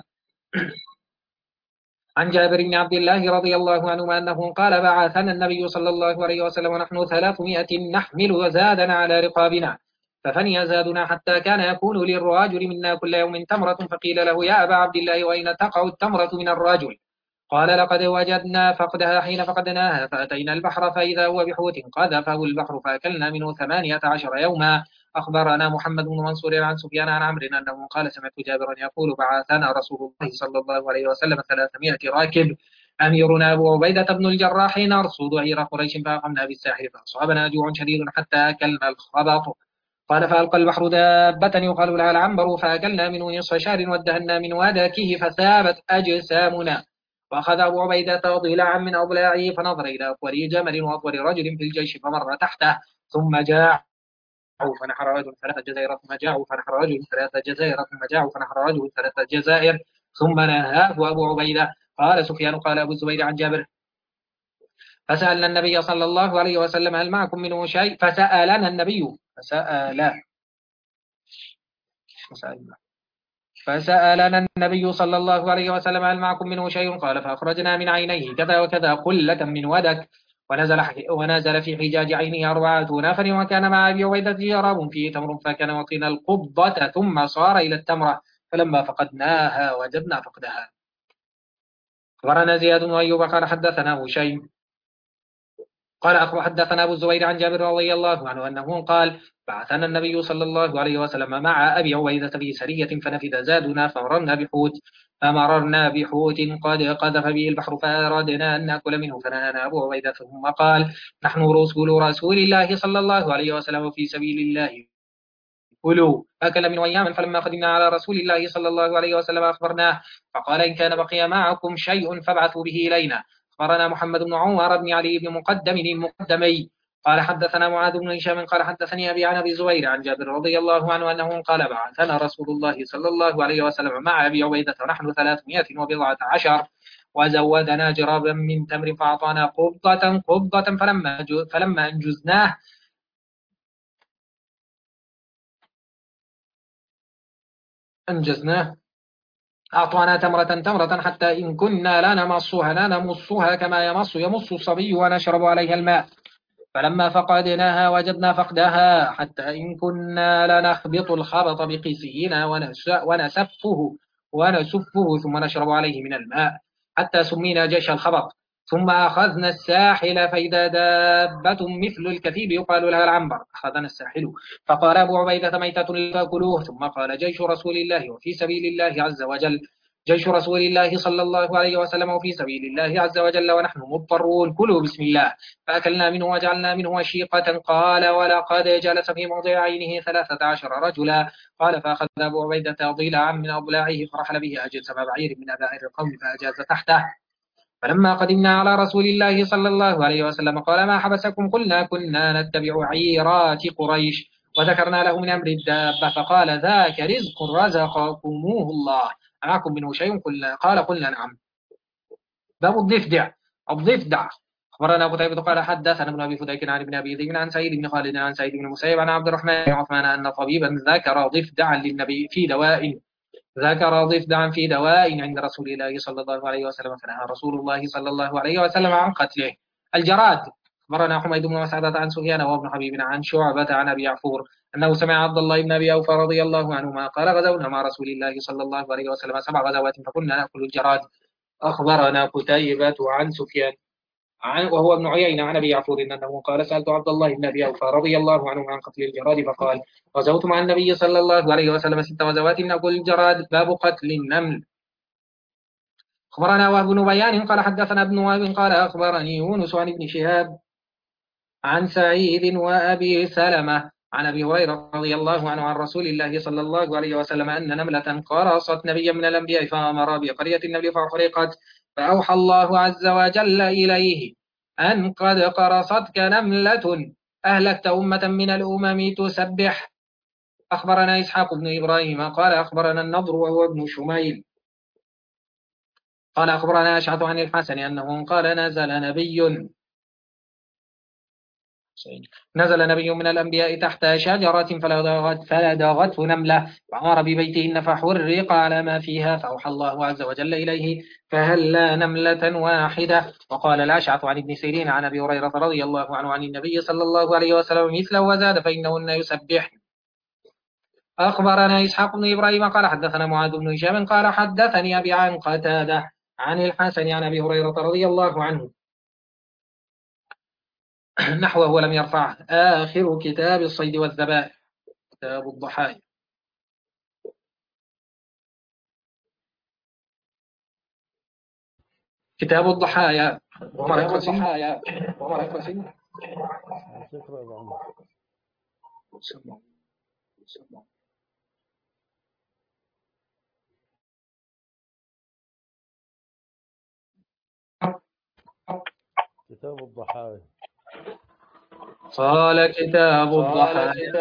عن جابر بن عبد الله رضي الله عنهما أنه قال بعثنا النبي صلى الله عليه وسلم ونحن 300 نحمل زادنا على رقابنا، ففني زادنا حتى كان يكون للرجل منا كل يوم تمرة، فقيل له يا أبا عبد الله وأين تقع التمرة من الرجل؟ قال لقد وجدنا فقدها حين فقدناها، فأتينا البحر فإذا هو بحوت قذفه البحر فأكلنا منه 18 يوما. أخبرنا محمد بن منصور عن سفيان عن عمرو أنه قال سمعت جابرا يقول بعثنا رسول الله صلى الله عليه وسلم 300 راكب، أميرنا أبو عبيدة بن الجراح نرصد عير قريش فأقمنا بالساحل فأصابنا جوع شديد حتى أكلنا الخبط. قال فألقى البحر دابة يقال لها العنبر فأكلنا منه نصف شهر وادهنا من ودكه فثابت أجسامنا. وأخذ أبو عبيدة ضلعا من أضلاعه فنظر إلى أطول جمل وأطول رجل في الجيش فمر تحته، ثم جاعوا فنحر رجل 3 جزائر ثم جاعوا فنحر رجل 3 جزائر ثم جاعوا فنحر رجل 3 جزائر ثم نهاه أبو عبيدة. قال سفيان قال أبو الزبير عن جابر فسألنا النبي صلى الله عليه وسلم هل معكم منه شيء؟ فسألنا النبي صلى الله عليه وسلم هل معكم منه شيء؟ قال فأخرجنا من عينيه كذا وكذا قلة من ودك، ونزل في حجاج عينه 4 نفر، وكان مع أبي عبيدة جراب فيه تمر فكان وقينا القبضة ثم صار إلى التمرة، فلما فقدناها وجدنا فقدها. أخبرنا زياد وأيوب قال حدثنا هشيم قال حدثنا أبو الزبير عن جابر رضي الله عنه أنه قال بعثنا النبي صلى الله عليه وسلم مع أبي عبيدة في سرية فنفذ زادنا فمررنا بحوت قد قذف به البحر فأردنا أن نأكل منه فنهانا أبو عبيدة ثم قال نحن رسول الله صلى الله عليه وسلم في سبيل الله كلوا فأكل من أيام فلما قدمنا على رسول الله صلى الله عليه وسلم أخبرناه فقال إن كان بقي معكم شيء فابعثوا به إلينا. أخبرنا محمد بن عمر بن علي بن المقدمي قال حدثنا معاذ بن هشام قال حدثني أبي عن أبي زبير عن جابر رضي الله عنه أنه قال بعثنا رسول الله صلى الله عليه وسلم مع أبي عبيدة ونحن 319 وزودنا جرابا من تمر فأعطانا قبضة فلما أنجزناه أعطانا تمرة حتى إن كنا لا نمصها كما يمص الصبي ونشرب عليها الماء فلما فقدناها وجدنا فقدها حتى إن كنا لنخبط الخبط بقيسينا ونسفه ثم نشرب عليه من الماء حتى سمينا جيش الخبط ثم أخذنا الساحل فإذا دابة مثل الكثيب يقال لها العنبر أخذنا الساحل فقال أبو عبيدة ميتة فكلوه ثم قال جيش رسول الله وفي سبيل الله عز وجل جيش رسول الله صلى الله عليه وسلم وفي سبيل الله عز وجل ونحن مضطرون كلوا بسم الله فأكلنا منه وجعلنا منه وشيقة قال ولقد جلس في موضع عينه 13 رجلا قال فأخذ أبو عبيدة ضلعا من أضلاعه فرحل به أجسم بعير من أبائر القوم فأجاز تحته فلما قدمنا على رسول الله صلى الله عليه وسلم قال ما حبسكم قلنا كنا نتبع عيرات قريش وذكرنا له من أمر الدابة فقال ذاك رزق رزقكموه الله أمعكم منه شيء قلنا نعم. باب الضفدع أخبرنا قتيبة قال حدثنا ابن أبي فديك عن ابن أبي ذئب عن سعيد بن خالد عن سعيد بن المسيب عن عبد الرحمن بن عثمان أن طبيبا ذكر ضفدعا للنبي في دواء عند رسول الله صلى الله عليه وسلم فنهى رسول الله صلى الله عليه وسلم عن قتله. الجراد أخبرنا حميد بن مسعدة عن سفيان وابن حبيب عن شعبة عن أبي يعفور أنه سمع عبد الله بن أبي أوفى رضي الله عنهما قال غزونا مع رسول الله صلى الله عليه وسلم 7 غزوات فكنا نأكل الجراد. أخبرنا قتيبة عن سفيان وهو ابن عيينة عن أبي يعفور أنه قال سألت عبد الله بن أبي أوفى رضي الله عنه عن قتل الجراد فقال غزوت مع النبي صلى الله عليه وسلم 6 غزوات نأكل الجراد. باب قتل النمل. أخبرنا وهب بن بيان قال حدثنا ابن وهب قال أخبرني يونس عن ابن شهاب عن سعيد وأبي سلمة عن أبي هريرة رضي الله عنه عن رسول الله صلى الله عليه وسلم أن نملة قرصت نبيا من الأنبياء فأمر بقرية النمل فأحرقت فأوحى الله عز وجل إليه أن قد قرصتك نملة أهلكت أمة من الأمم تسبح. أخبرنا إسحاق بن إبراهيم قال أخبرنا النضر وهو ابن شميل قال أخبرنا أشعث عن الحسن أنه قال نزل نبي من الأنبياء تحت شجرة فلدغته نملة وأمر ببيتهن فحرق على ما فيها فأوحى الله عز وجل إليه فهلا نملة واحدة. وقال الأشعث عن ابن سيرين عن أبي هريرة رضي الله عنه عن النبي صلى الله عليه وسلم مثله وزاد فإنهن يسبحن. أخبرنا إسحاق بن إبراهيم قال حدثنا معاذ بن هشام قال حدثني أبي عن قتادة عن الحسن عن أبي هريرة رضي الله عنه نحوه ولم يرفعه. آخر كتاب الصيد والذبائح كتاب الضحايا. كتاب الضحايا كتاب الضحايا. قال كتاب الضحايا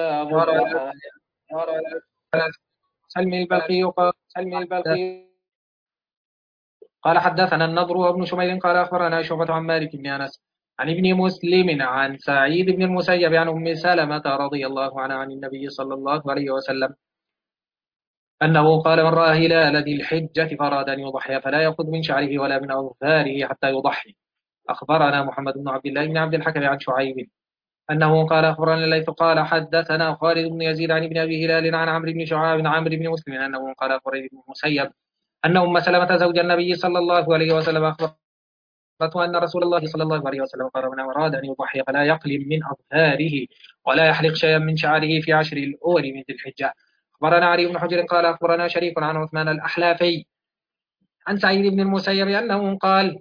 سلمي البلخي قال حدثنا النضر وابن شميل قال أخبرنا شعبة عن مالك بن أنس عن ابن مسلم عن سعيد بن المسيب عن أم سلمة رضي الله عنها عن النبي صلى الله عليه وسلم أنه قال من رأى هلال ذي الحجة فراد أن يضحي فلا يأخذ من شعره ولا من أظفاره حتى يضحي. أخبرنا محمد بن عبد الله بن عبد الحكم عن شعيب أنه قال أخبرنا الليث قال حدثنا خالد بن يزيد عن ابن أبي هلال عن عمرو بن شعاب عن عمرو بن مسلم أنه قال أخبرني ابن المسيب أن أم سلمة زوج النبي صلى الله عليه وسلم أن رسول الله صلى الله عليه وسلم قال: من أراد أن يضحي فلا يقلم من أظفاره ولا يحلق شيئا من شعره في عشر الأول من ذي الحجة. أخبرنا علي بن حجر قال أخبرنا شريك عن عثمان الأحلافي عن سعيد بن المسيب أنه قال: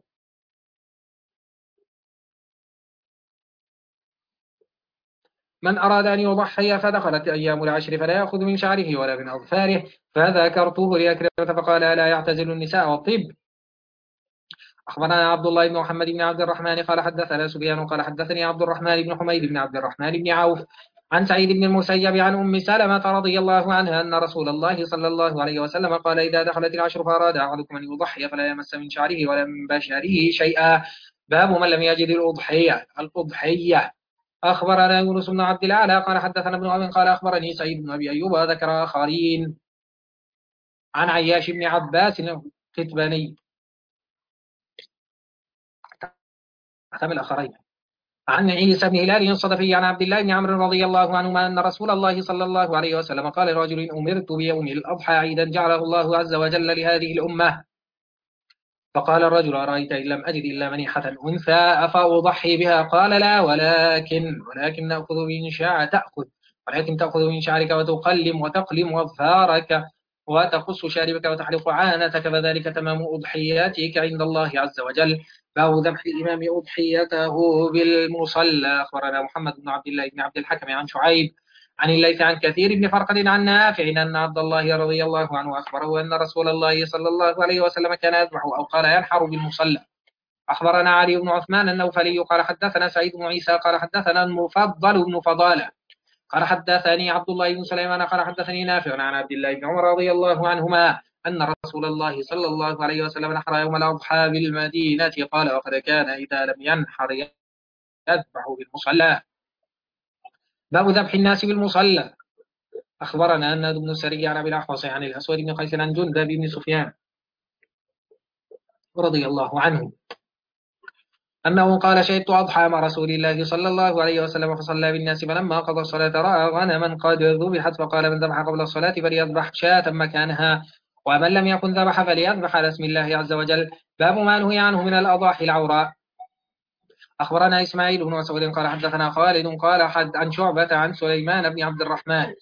من أراد أن يضحي فدخلت أيام العشر فلا يأخذ من شعره ولا من أظفاره، فذكرته لأكرمة فقال: لا يعتزل النساء والطب. أخبرنا عبد الله بن محمد بن عبد الرحمن قال حدثنا سفيان قال حدثني عبد الرحمن بن حميد بن عبد الرحمن بن عوف عن سعيد بن المسيب عن أم سلمة رضي الله عنها أن رسول الله صلى الله عليه وسلم قال: إذا دخلت العشر فأراد أحدكم أن يضحي فلا يمس من شعره ولا من بشره شيئا. باب من لم يجد الأضحية. أخبرنا يونس بن عبد الأعلى قال حدثنا ابن أبي قال أخبرني سعيد بن أبي أيوب وذكر آخرين عن عياش بن عباس القتباني احتمل آخرين عن عيسى بن هلال الصدفي عن عبد الله بن عمرو رضي الله عنهما أن رسول الله صلى الله عليه وسلم قال لرجل: أمرت بيوم الأضحى عيدا جعله الله عز وجل لهذه الأمة. فقال الرجل: أرأيت إن لم أجد إلا منيحة أنثى أفأضحي بها؟ قال: لا، ولكن نأخذ من شعر تأخذ ولكن تأخذ من شعرك وتقلم وتقلم أظفارك وتقص شاربك وتحلق عانتك، فذلك تمام أضحياتك عند الله عز وجل. باب ذبح الإمام أضحيته بالمصلى. أخبرنا محمد بن عبد الله بن عبد الحكم عن شعيب عن الليث عن كثير بن فرقد عن نافع أن عبد الله رضي الله عنه أخبره أن رسول الله صلى الله عليه وسلم كان يذبح أو قال ينحر بالمصلى. أخبرنا علي بن عثمان النوفلي قال حدثنا سعيد بن عيسى قال حدثنا المفضل بن فضالة قال حدثني عبد الله بن سليمان قال حدثني نافع عن عبد الله بن عمر رضي الله عنهما أن رسول الله صلى الله عليه وسلم نحر يوم الأضحى بالمدينة. قال: وقد كان إذا لم ينحر يذبح بالمصلى. باب ذبح الناس بالمصلى. أخبرنا أن بن سري عن أبي الأحوص عن الأسود بن قيس عن جندب بن سفيان رضي الله عنه أنه قال: شهدت أضحى مع رسول الله صلى الله عليه وسلم فصلى بالناس، فلما قضى الصلاة رأى غنما قد ذبحت فقال: من ذبح قبل الصلاة فليذبح شاة مكانها، ومن لم يكن ذبح فليذبح على اسم الله عز وجل. باب ما نهي عنه من الأضاحي العوراء. أخبرنا إسماعيل بن مسعود قال حدثنا خالد قال عن شعبة عن سليمان بن عبد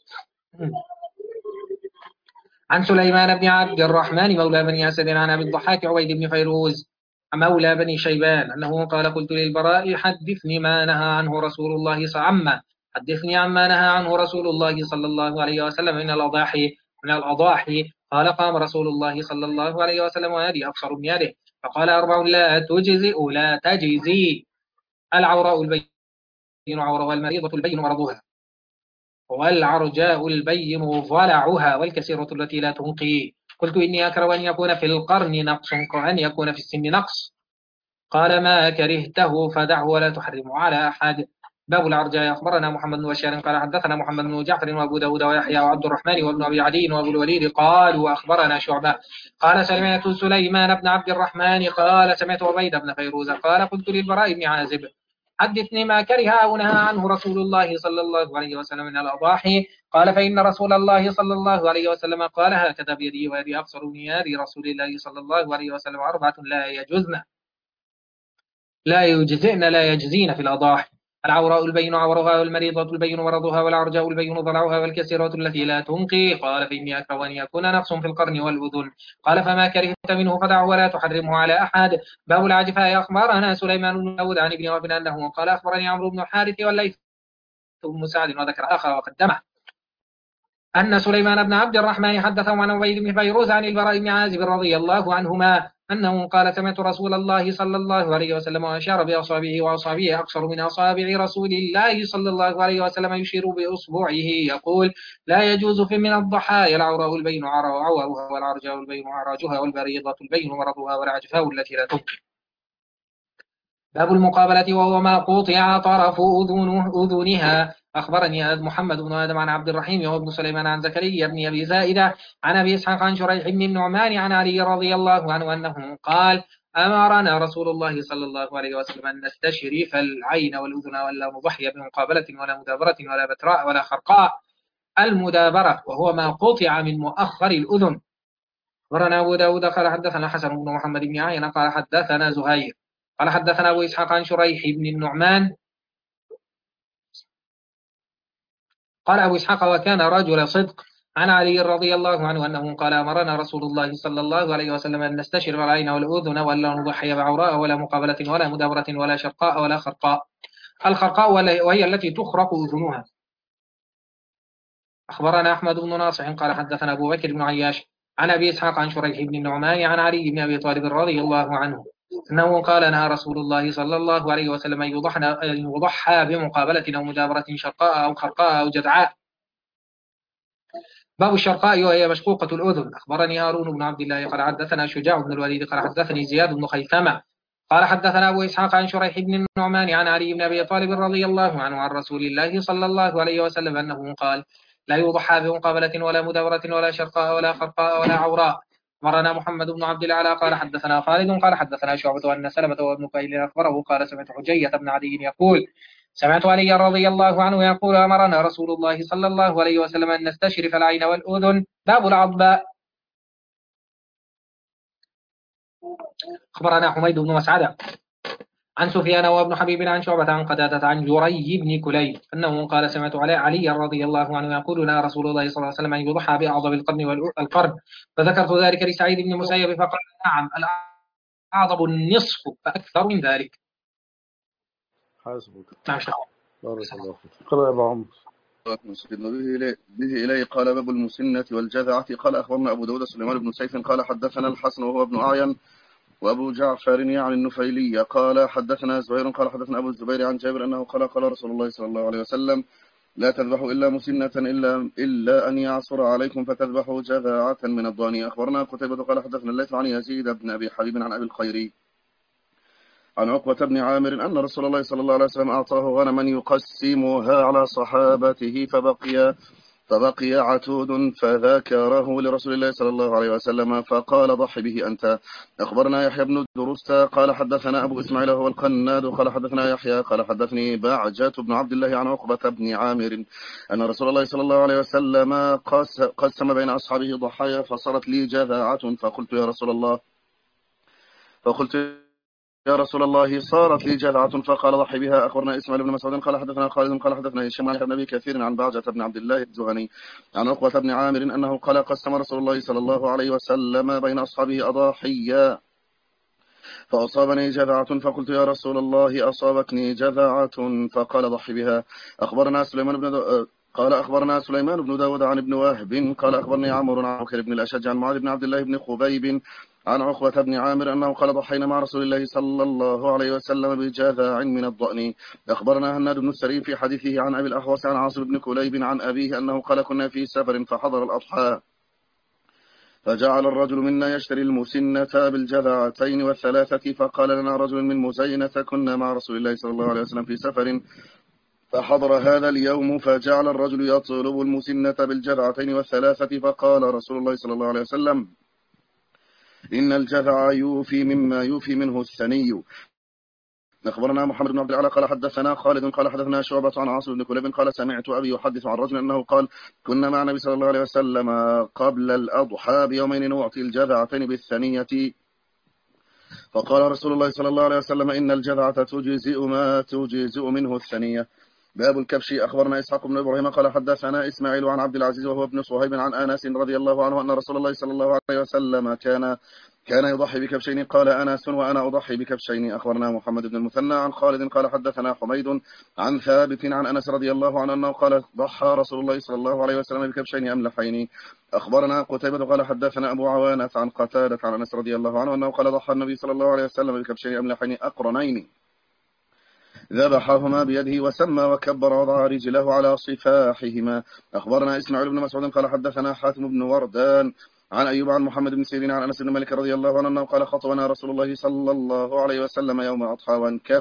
الرحمن مولى بني أسد عن أبي الضحاك عبيد بن فيروز مولى بني شيبان أنه قال: قلت للبراء: حدثني عما نهى عنه رسول الله صلى الله عليه وسلم من الأضاحي. قال: قام رسول الله صلى الله عليه وسلم ويدي أبصر من يده فقال: 4 لا تجزي العوراء البين عورة، والمريضة البين مرضها، والعرجاء البين ضلعها، والكسيرة التي لا تنقي. قلت: إني أكره أن يكون في القرن نقص كأن يكون في السن نقص. قال: ما كرهته فدعه ولا تحرمه على أحد. باب العرجاء. أخبرنا محمد بن بشار قال حدثنا محمد بن جعفر وأبو داود ويحيى وعبد الرحمن وابن أبي عدي وأبو الوليد قالوا: أخبرنا شعبة قال: سمعت سليمان بن عبد الرحمن قال: سمعت عبيد بن فيروز قال: قلت للبراء بن عازب: حدثني ما كره أو نهى عنه رسول الله صلى الله عليه وسلم من الأضاحي. قال: فإن رسول الله صلى الله عليه وسلم قال: هكذا بيدي ويدي أبصر من يد رسول الله صلى الله عليه وسلم 4 لا يجزين في الأضاحي: العوراء البين عورها، والمريضة البين مرضها، والعرجاء البين ضلعها، والكسيرة التي لا تنقي. قال: فإني أكره أن يكون نقص في القرن والأذن. قال: فما كرهت منه فدعه ولا تحرمه على أحد. باب العجفاء. أخبرنا سليمان بن داود عن ابن وهب أنه قال: أخبرني عمرو بن الحارث والليث بن سعد وذكر آخر وقدمه أن سليمان بن عبد الرحمن حدثهم عن عبيد بن فيروز عن البراء بن عازب رضي الله عنهما أنه قال: سمعت رسول الله صلى الله عليه وسلم وأشار بأصابعه وأصابعه أقصر من أصابع رسول الله صلى الله عليه وسلم يشير بأصبعه يقول: لا يجوز في من الضحايا العوراء البين عورها، والعرجاء البين عراجها، والبريضة البين مرضها، والعجفاء التي لا تنقي. باب المقابلة، وهو ما قطع طرف أذنها. أخبرني محمد بن آدم عن عبد الرحيم وابن سليمان عن زكريا بن أبي زائدة عن أبي إسحاق عن شريح بن النعمان عن علي رضي الله عنه أنه قال: أمرنا رسول الله صلى الله عليه وسلم أن نستشرف العين والأذن ولا نضحي بمقابلة ولا مدابرة ولا بتراء ولا خرقاء. المدابرة وهو ما قطع من مؤخر الأذن. أخبرنا أبو داود قال حدثنا حسن بن محمد بن عيينة قال حدثنا زهير قال حدثنا أبو إسحاق عن شريح بن النعمان قال أبو إسحاق وكان رجل صدق عن علي رضي الله عنه أنه قال أمرنا رسول الله صلى الله عليه وسلم أن نستشرف العين والأذن ولا نضحي بعوراء ولا مقابلة ولا مدابرة ولا شرقاء ولا خرقاء. الخرقاء وهي التي تخرق أذنها. أخبرنا أحمد بن ناصح قال حدثنا أبو بكر بن عياش عن أبي إسحاق عن شريح بن النعمان عن علي بن أبي طالب رضي الله عنه أنه قال نهى رسول الله صلى الله عليه وسلم أن يضحى بمقابلة أو مدابرة شرقاء أو خرقاء أو جدعاء. باب الشرقاء وهي مشقوقة الأذن. أخبرني هارون بن عبد الله قال حدثنا شجاع بن الوليد قال حدثني زياد بن خيثمة قال حدثنا أبو إسحاق عن شريح بن النعمان عن علي بن أبي طالب رضي الله عنه عن رسول الله صلى الله عليه وسلم أنه قال لا يضحى بمقابلة ولا مدورة ولا شرقاء ولا خرقاء ولا عوراء. أخبرنا محمد بن عبد الأعلى قال حدثنا خالد قال حدثنا شعبة أن سلمة وابن كهيل أخبره قال سمعت حجية بن عدي يقول سمعت علي رضي الله عنه يقول أمرنا رسول الله صلى الله عليه وسلم أن نستشرف العين والأذن. باب العضباء. أخبرنا حميد بن مسعدة عن سفيان وابن حبيب عن شعبة عن قتادة عن جري بن كليب أنه قال سمعت علي رضي الله عنه يقول لنا رسول الله صلى الله عليه وسلم أن يضحى بأعظم القرن والقرن فذكرت ذلك لسعيد بن المسيب فقال نعم الأعظم النصف فأكثر من ذلك. حاسبك. نعم شاء بارك الله فيك. قرأ يا أبو عمرو. به إليه قال باب المسنة والجذعة. قال أخبرنا أبو داود سليمان بن سيف قال حدثنا الحسن وهو ابن أعين وأبو جعفر يعني النفيلي قال حدثنا زهير قال حدثنا أبو الزبير عن جابر أنه قال رسول الله صلى الله عليه وسلم لا تذبحوا إلا مسنة إلا أن يعصر عليكم فتذبحوا جذعة من الضاني. أخبرنا قتيبة قال حدثنا الليث عن يزيد بن أبي حبيب عن أبي الخيري عن عقبة بن عامر أن رسول الله صلى الله عليه وسلم أعطاه غنما يقسمها على صحابته فبقي عتود فذكره لرسول الله صلى الله عليه وسلم فقال ضح به أنت. أخبرنا يحيى بن درست قال حدثنا أبو إسماعيل هو القناد قال حدثنا يحيى قال حدثني بعجة بن عبد الله عن عقبة بن عامر أن رسول الله صلى الله عليه وسلم قسم بين أصحابه ضحايا فصارت لي جذاعة فقلت يا رسول الله صارت لي جذعة فقال ضحي بها. أخبرنا إسماعيل بن مسعود قال حدثنا خالد قال حدثنا هشام عن ابي كثير عن بعجة بن عبد الله الزهني عن عقبة بن عامر أنه قال قسم رسول الله صلى الله عليه وسلم بين أصحابه أضاحيا فأصابني جذعة فقلت يا رسول الله أصابتني جذعة فقال ضحي بها. قال أخبرنا سليمان بن داود عن ابن وهب قال أخبرني عمرو عن بكر بن الأشج عن معاذ بن عبد الله بن خبيب عن عقبة بن عامر أنه قال ضحينا مع رسول الله صلى الله عليه وسلم بجذع من الضأن. أخبرنا هناد بن السري في حديثه عن أبي الأحوص عن عاصم بن كليب عن أبيه أنه قال كنا في سفر فحضر الأضحى فجعل الرجل منا يشتري المسنة بالجذعتين والثلاثة فقال لنا رجل من مزينة كنا مع رسول الله صلى الله عليه وسلم في سفر فحضر هذا اليوم فجعل الرجل يطلب المسنة بالجذعتين والثلاثة فقال رسول الله صلى الله عليه وسلم إن الجذع يوفي مما يوفي منه الثني. أخبرنا محمد بن عبد الأعلى قال حدثنا خالد قال حدثنا شعبة عن عاصم بن كليب قال سمعت أبي يحدث عن رجل أنه قال كنا مع النبي صلى الله عليه وسلم قبل الأضحى بيومين نعطي الجذعتين بالثنية فقال رسول الله صلى الله عليه وسلم إن الجذعة تجزئ ما تجزئ منه الثنية. باب الكبش. أخبرنا إسحاق بن إبراهيم قال حدثنا إسماعيل عن عبد العزيز وهو ابن صهيب عن أنس رضي الله عنه أن رسول الله صلى الله عليه وسلم كان يضحي بكبشين قال أنس وأنا أضحي بكبشين. أخبرنا محمد بن المثنى عن خالد قال حدثنا حميد عن ثابت عن أنس رضي الله عنه أنه قال ضحى رسول الله صلى الله عليه وسلم بكبشين أملحين. أخبرنا قتيبة قال حدثنا أبو عوانة عن قتادة عن أنس رضي الله عنه أنه قال ضحى النبي صلى الله عليه وسلم بكبشين أملحين أقرنين ذبحهما بيده وسمى وكبر وضع رجله على صفاحهما. أخبرنا إسماعيل بن مسعود قال حدثنا حاتم بن وردان عن أيوب عن محمد بن سيرين عن أنس بن مالك رضي الله عنه قال خطبنا رسول الله صلى الله عليه وسلم يوم أضحى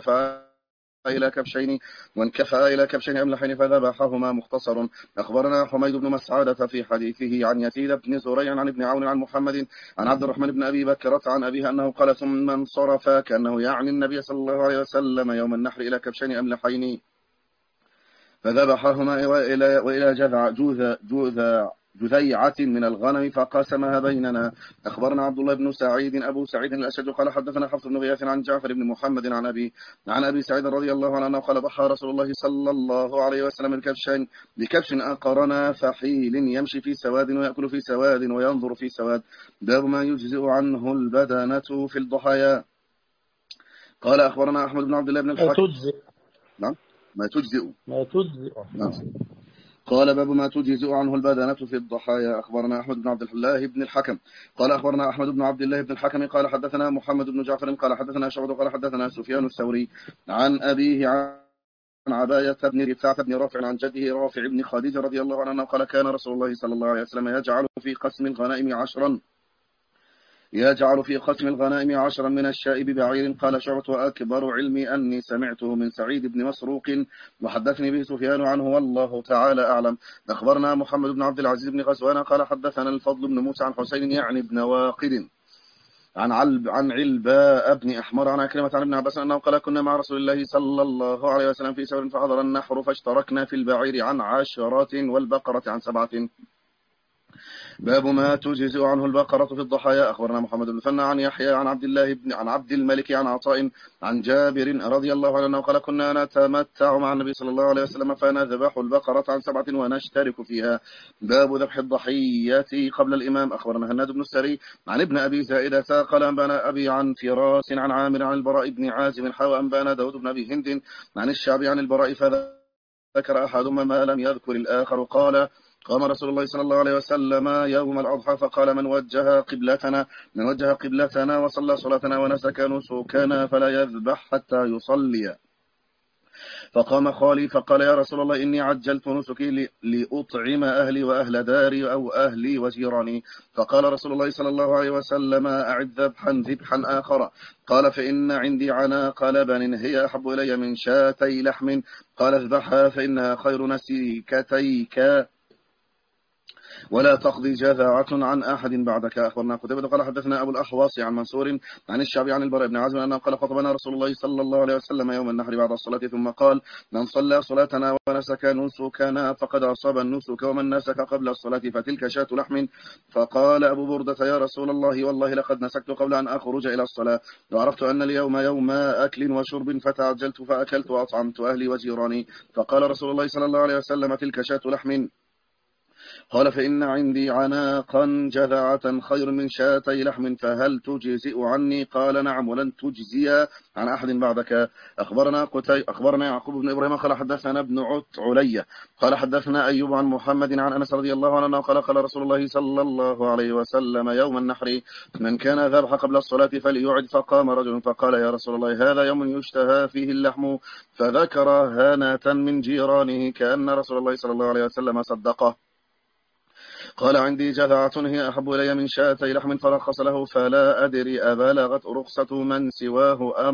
وانكفأ إلى كبشين أملحين فذبحهما. مختصر. أخبرنا حميد بن مسعدة في حديثه عن يزيد بن زريع عن ابن عون عن محمد عن عبد الرحمن بن أبي بكرة عن أبيه أنه قال ثم انصرف كأنه يعني النبي صلى الله عليه وسلم يوم النحر إلى كبشين أملحين فذبحهما وإلى جذيعة من الغنم فقسمها بيننا. أخبرنا عبد الله بن سعيد أبو سعيد الأشج قال حدثنا حفص بن غياث عن جعفر بن محمد عن أبي سعيد رضي الله عنه قال ضحى رسول الله صلى الله عليه وسلم بكبش أقرنا فحيل يمشي في سواد ويأكل في سواد وينظر في سواد. باب ما يجزئ عنه البدنة في الضحايا. قال أخبرنا أحمد بن عبد الله بن ما الحكم. تجزئ. نعم ما تجزئ. ما تجزئ. نعم. قال باب ما تجزئ عنه البدنة في الضحايا. أخبرنا أحمد بن عبد الله بن الحكم قال أخبرنا أحمد بن عبد الله بن الحكم قال حدثنا محمد بن جعفر قال حدثنا شعبة قال حدثنا سفيان الثوري عن أبيه عن عباية بن رفاعة بن رافع عن جده رافع بن خديجة رضي الله عنه قال كان رسول الله صلى الله عليه وسلم يجعل في قسم الغنائم 10 من الشاء ببعير. قال شعبة وأكبر علمي أني سمعته من سعيد بن مسروق وحدثني به سفيان عنه والله تعالى أعلم. أخبرنا محمد بن عبد العزيز بن غزوان قال حدثنا الفضل بن موسى عن حسين يعني بن واقد عن علباء بن أحمر عن عكرمة عن ابن عباس أنه قال كنا مع رسول الله صلى الله عليه وسلم في سفر فحضر النحر فاشتركنا في البعير عن 10 والبقرة عن 7. باب ما تجزئ عنه البقرة في الضحايا. أخبرنا محمد بن ثنى عن يحيى عن عبد الملك عن عطاء عن جابر رضي الله عنه قال كنا نتمتع مع النبي صلى الله عليه وسلم فنذبح البقرة عن 7 ونشترك فيها. باب ذبح الضحية قبل الإمام. أخبرنا هناد بن السري عن ابن أبي زائدة قال أنبانا أبي عن فراس عن عامر عن البراء بن عازم حاوى أنبانا داود بن أبي هند عن الشعبي عن البراء فذكر أحدهما ما لم يذكر الآخر. قال قام رسول الله صلى الله عليه وسلم يوم الأضحى فقال من وجه قبلتنا وصلى صلاتنا ونسك نسكنا فلا يذبح حتى يصلي. فقام خالي فقال يا رسول الله إني عجلت نسكي لأطعم أهلي وأهل داري أو أهلي وجيراني. فقال رسول الله صلى الله عليه وسلم أعد ذبحا آخر. قال فإن عندي عناق لبن هي أحب إلي من شاتي لحم. قال اذبحها فإنها خير نسيكتيك ولا تقضي جذاعة عن أحد بعدك. أخبرنا قتيبة قال حدثنا أبو الأحواص عن منصور عن الشعبي عن البراء بن عازم أنه قال خطبنا رسول الله صلى الله عليه وسلم يوم النحر بعد الصلاة ثم قال من صلى صلاتنا ونسك نسكنا فقد أصاب النسك ومن نسك قبل الصلاة فتلك شاة لحم. فقال أبو بردة يا رسول الله والله لقد نسكت قبل أن أخرج إلى الصلاة وعرفت أن اليوم يوم أكل وشرب فتعجلت فأكلت وأطعمت أهلي وجيراني. فقال رسول الله صلى الله عليه وسلم تلك شاة لحم. قال فإن عندي عناقا جذعة خير من شاتي لحم فهل تجزئ عني؟ قال نعم ولن تجزي عن أحد بعدك. أخبرنا يعقوب بن إبراهيم قال حدثنا ابن علية قال حدثنا أيوب عن محمد عن أنس رضي الله عنه قال رسول الله صلى الله عليه وسلم يوم النحر من كان ذبح قبل الصلاة فليعد. فقام رجل فقال يا رسول الله هذا يوم يشتهى فيه اللحم. فذكر هانة من جيرانه كأن رسول الله صلى الله عليه وسلم صدقه. قال عندي جذعة هي أحب إلي من شاتي لحم فرخص له فلا أدري أبلغت رخصة من سواه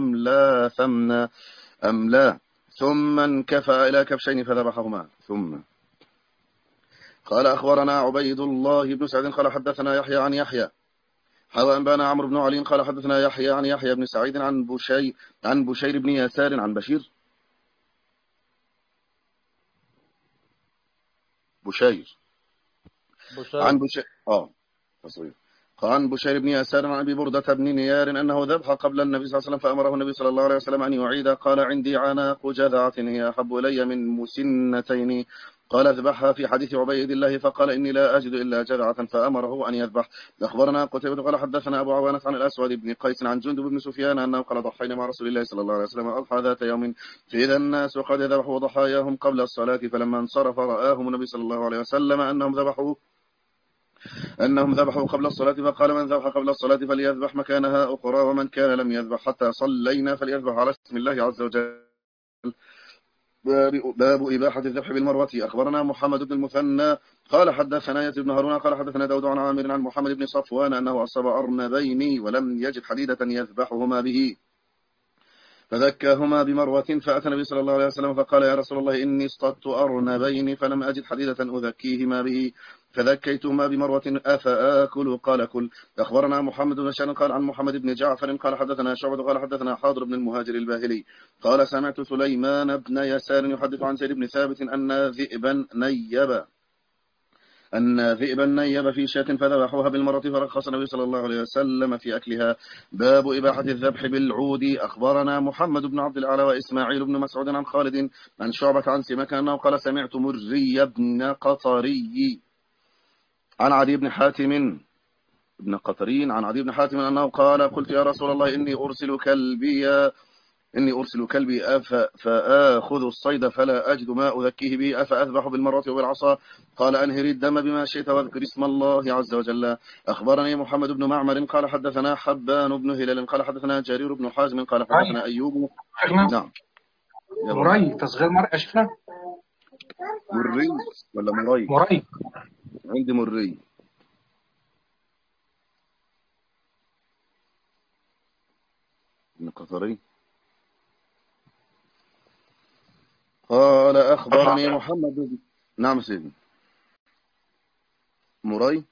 أم لا ثم انكفأ إلى كبشين فذبحهما. ثم قال أخبرنا عبيد الله بن سعيد قال حدثنا يحيى عن يحيى حوى أنبانا عمرو بن علي قال حدثنا يحيى عن يحيى بن سعيد عن بشير بن يسار عن بشير عن بشير بن يسار عن أبي بردة بن نيار أنه ذبح قبل النبي صلى الله عليه وسلم فأمره النبي صلى الله عليه وسلم أن يعيد. قال عندي عناق جذعة هي أحب إلي من مسنتين. قال اذبحها في حديث عبيد الله فقال إني لا أجد إلا جذعة فأمره أن يذبح. أخبرنا قتيبة قال حدثنا أبو عوانة عن الأسود بن قيس عن جندب بن سفيان أنه قال ضحينا مع رسول الله صلى الله عليه وسلم أضحى ذات يوم فإذا الناس قد ذبحوا ضحاياهم قبل الصلاة فلما انصرف رآهم النبي صلى الله عليه وسلم أنهم ذبحوا قبل الصلاة فقال من ذبح قبل الصلاة فليذبح مكانها أخرى ومن كان لم يذبح حتى صلينا فليذبح على اسم الله عز وجل. باب إباحة الذبح بالمروة. أخبرنا محمد بن المثنى قال حدثنا يزيد بن هارون قال حدثنا داود عن عامر عن محمد بن صفوان أنه أصاب أرنبين ولم يجد حديدة يذبحهما به فذكاهما بمروة فأتى النبي صلى الله عليه وسلم فقال يا رسول الله إني اصطدت أرنبين فلم أجد حديدة أذكيهما به فذكيتهما بمروة أفآكل؟ قال كل. أخبرنا محمد بن بشار قال عن محمد بن جعفر قال حدثنا شعبة قال حدثنا حاضر بن المهاجر الباهلي قال سمعت سليمان بن يسار يحدث عن زيد بن ثابت أن ذئبا أن ذئبا نيب في شاة فذبحوها بالمرة فرخص النبي صلى الله عليه وسلم في أكلها. باب إباحة الذبح بالعود. أخبرنا محمد بن عبد الأعلى وإسماعيل بن مسعود عن خالد عن شعبة عن سمك أنه قال سمعت مري بن قطري عن عدي بن حاتم بن قطرين عن عدي بن حاتم أنه قال قلت يا رسول الله إني أرسل كلبي فآخذ الصيد فلا أجد ما أذكيه به أفأذبح بالمرة وبالعصا؟ قال أنهر الدم بما شئت واذكر اسم الله عز وجل. أخبرني محمد بن معمر قال حدثنا حبان بن هلال قال حدثنا جرير بن حازم قال حدثنا أيوب. نعم. مري تصغير مرء شفنا مري ولا مري؟ مري عندي مري. بن قطري. قال أخبرني محمد. نعم سيدي. مري.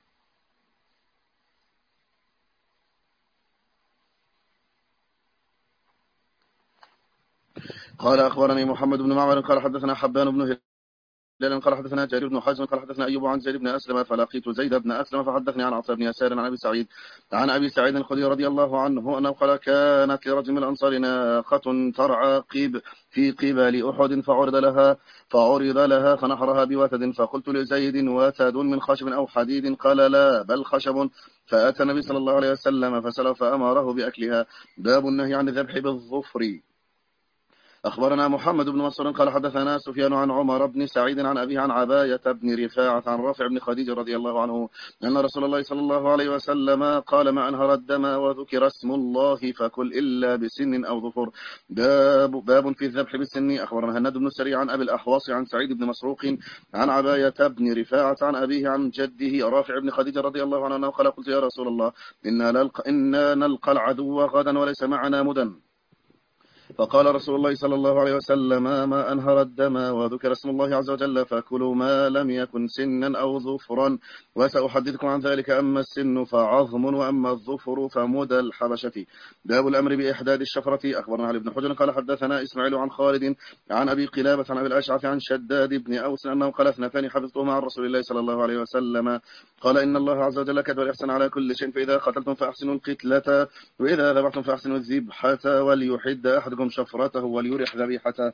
قال أخبرني محمد بن معمر قال حدثنا حبان بن هلال قال حدثنا جرير بن حازم قال حدثنا أيوب عن زيد بن أسلم فلقيت زيد بن أسلم فحدثني عن عطاء بن يسار عن أبي سعيد الخدري رضي الله عنه أنه قال كانت لرجل من الأنصار ناقة ترعى في قبال أحد فعرض لها فنحرها بوتد فقلت لزيد وتد من خشب أو حديد؟ قال لا بل خشب. فأتى النبي صلى الله عليه وسلم فسأله فأمره بأكلها. باب النهي عن الذبح بالظفر. أخبرنا محمد بن منصور قال حدثنا سفيان عن عمر بن سعيد عن أبيه عن عباية بن رفاعة عن رافع بن خديج رضي الله عنه أن رسول الله صلى الله عليه وسلم قال ما أنهر الدم وذكر اسم الله فكل إلا بسن أو ظفر. باب في الذبح بالسن. أخبرنا هناد بن السري عن أبي الأحواص عن سعيد بن مسروق عن عباية بن رفاعة عن أبيه عن جده رافع بن خديج رضي الله عنه قال قلت يا رسول الله إنا نلقى العدو غدا وليس معنا مدن. فقال رسول الله صلى الله عليه وسلم ما أنهر الدم وذكر اسم الله عز وجل فكلوا ما لم يكن سنا أو ظفرا وسأحدثكم عن ذلك. أما السن فعظم وأما الظفر فمدى الحبشة. باب الأمر بإحداد الشفرة. أخبرنا علي بن حجر قال حدثنا إسماعيل عن خالد عن أبي قلابة عن أبي الأشعث عن شداد بن أوس أنه قال اثنتان حفظتهما عن رسول الله صلى الله عليه وسلم قال إن الله عز وجل كتب الإحسان على كل شيء فإذا قتلتم فأحسنوا القتلة وإذا ذبحتم فأحسنوا الذبحة وليحد أحدكم شفرته وليرح ذبيحته.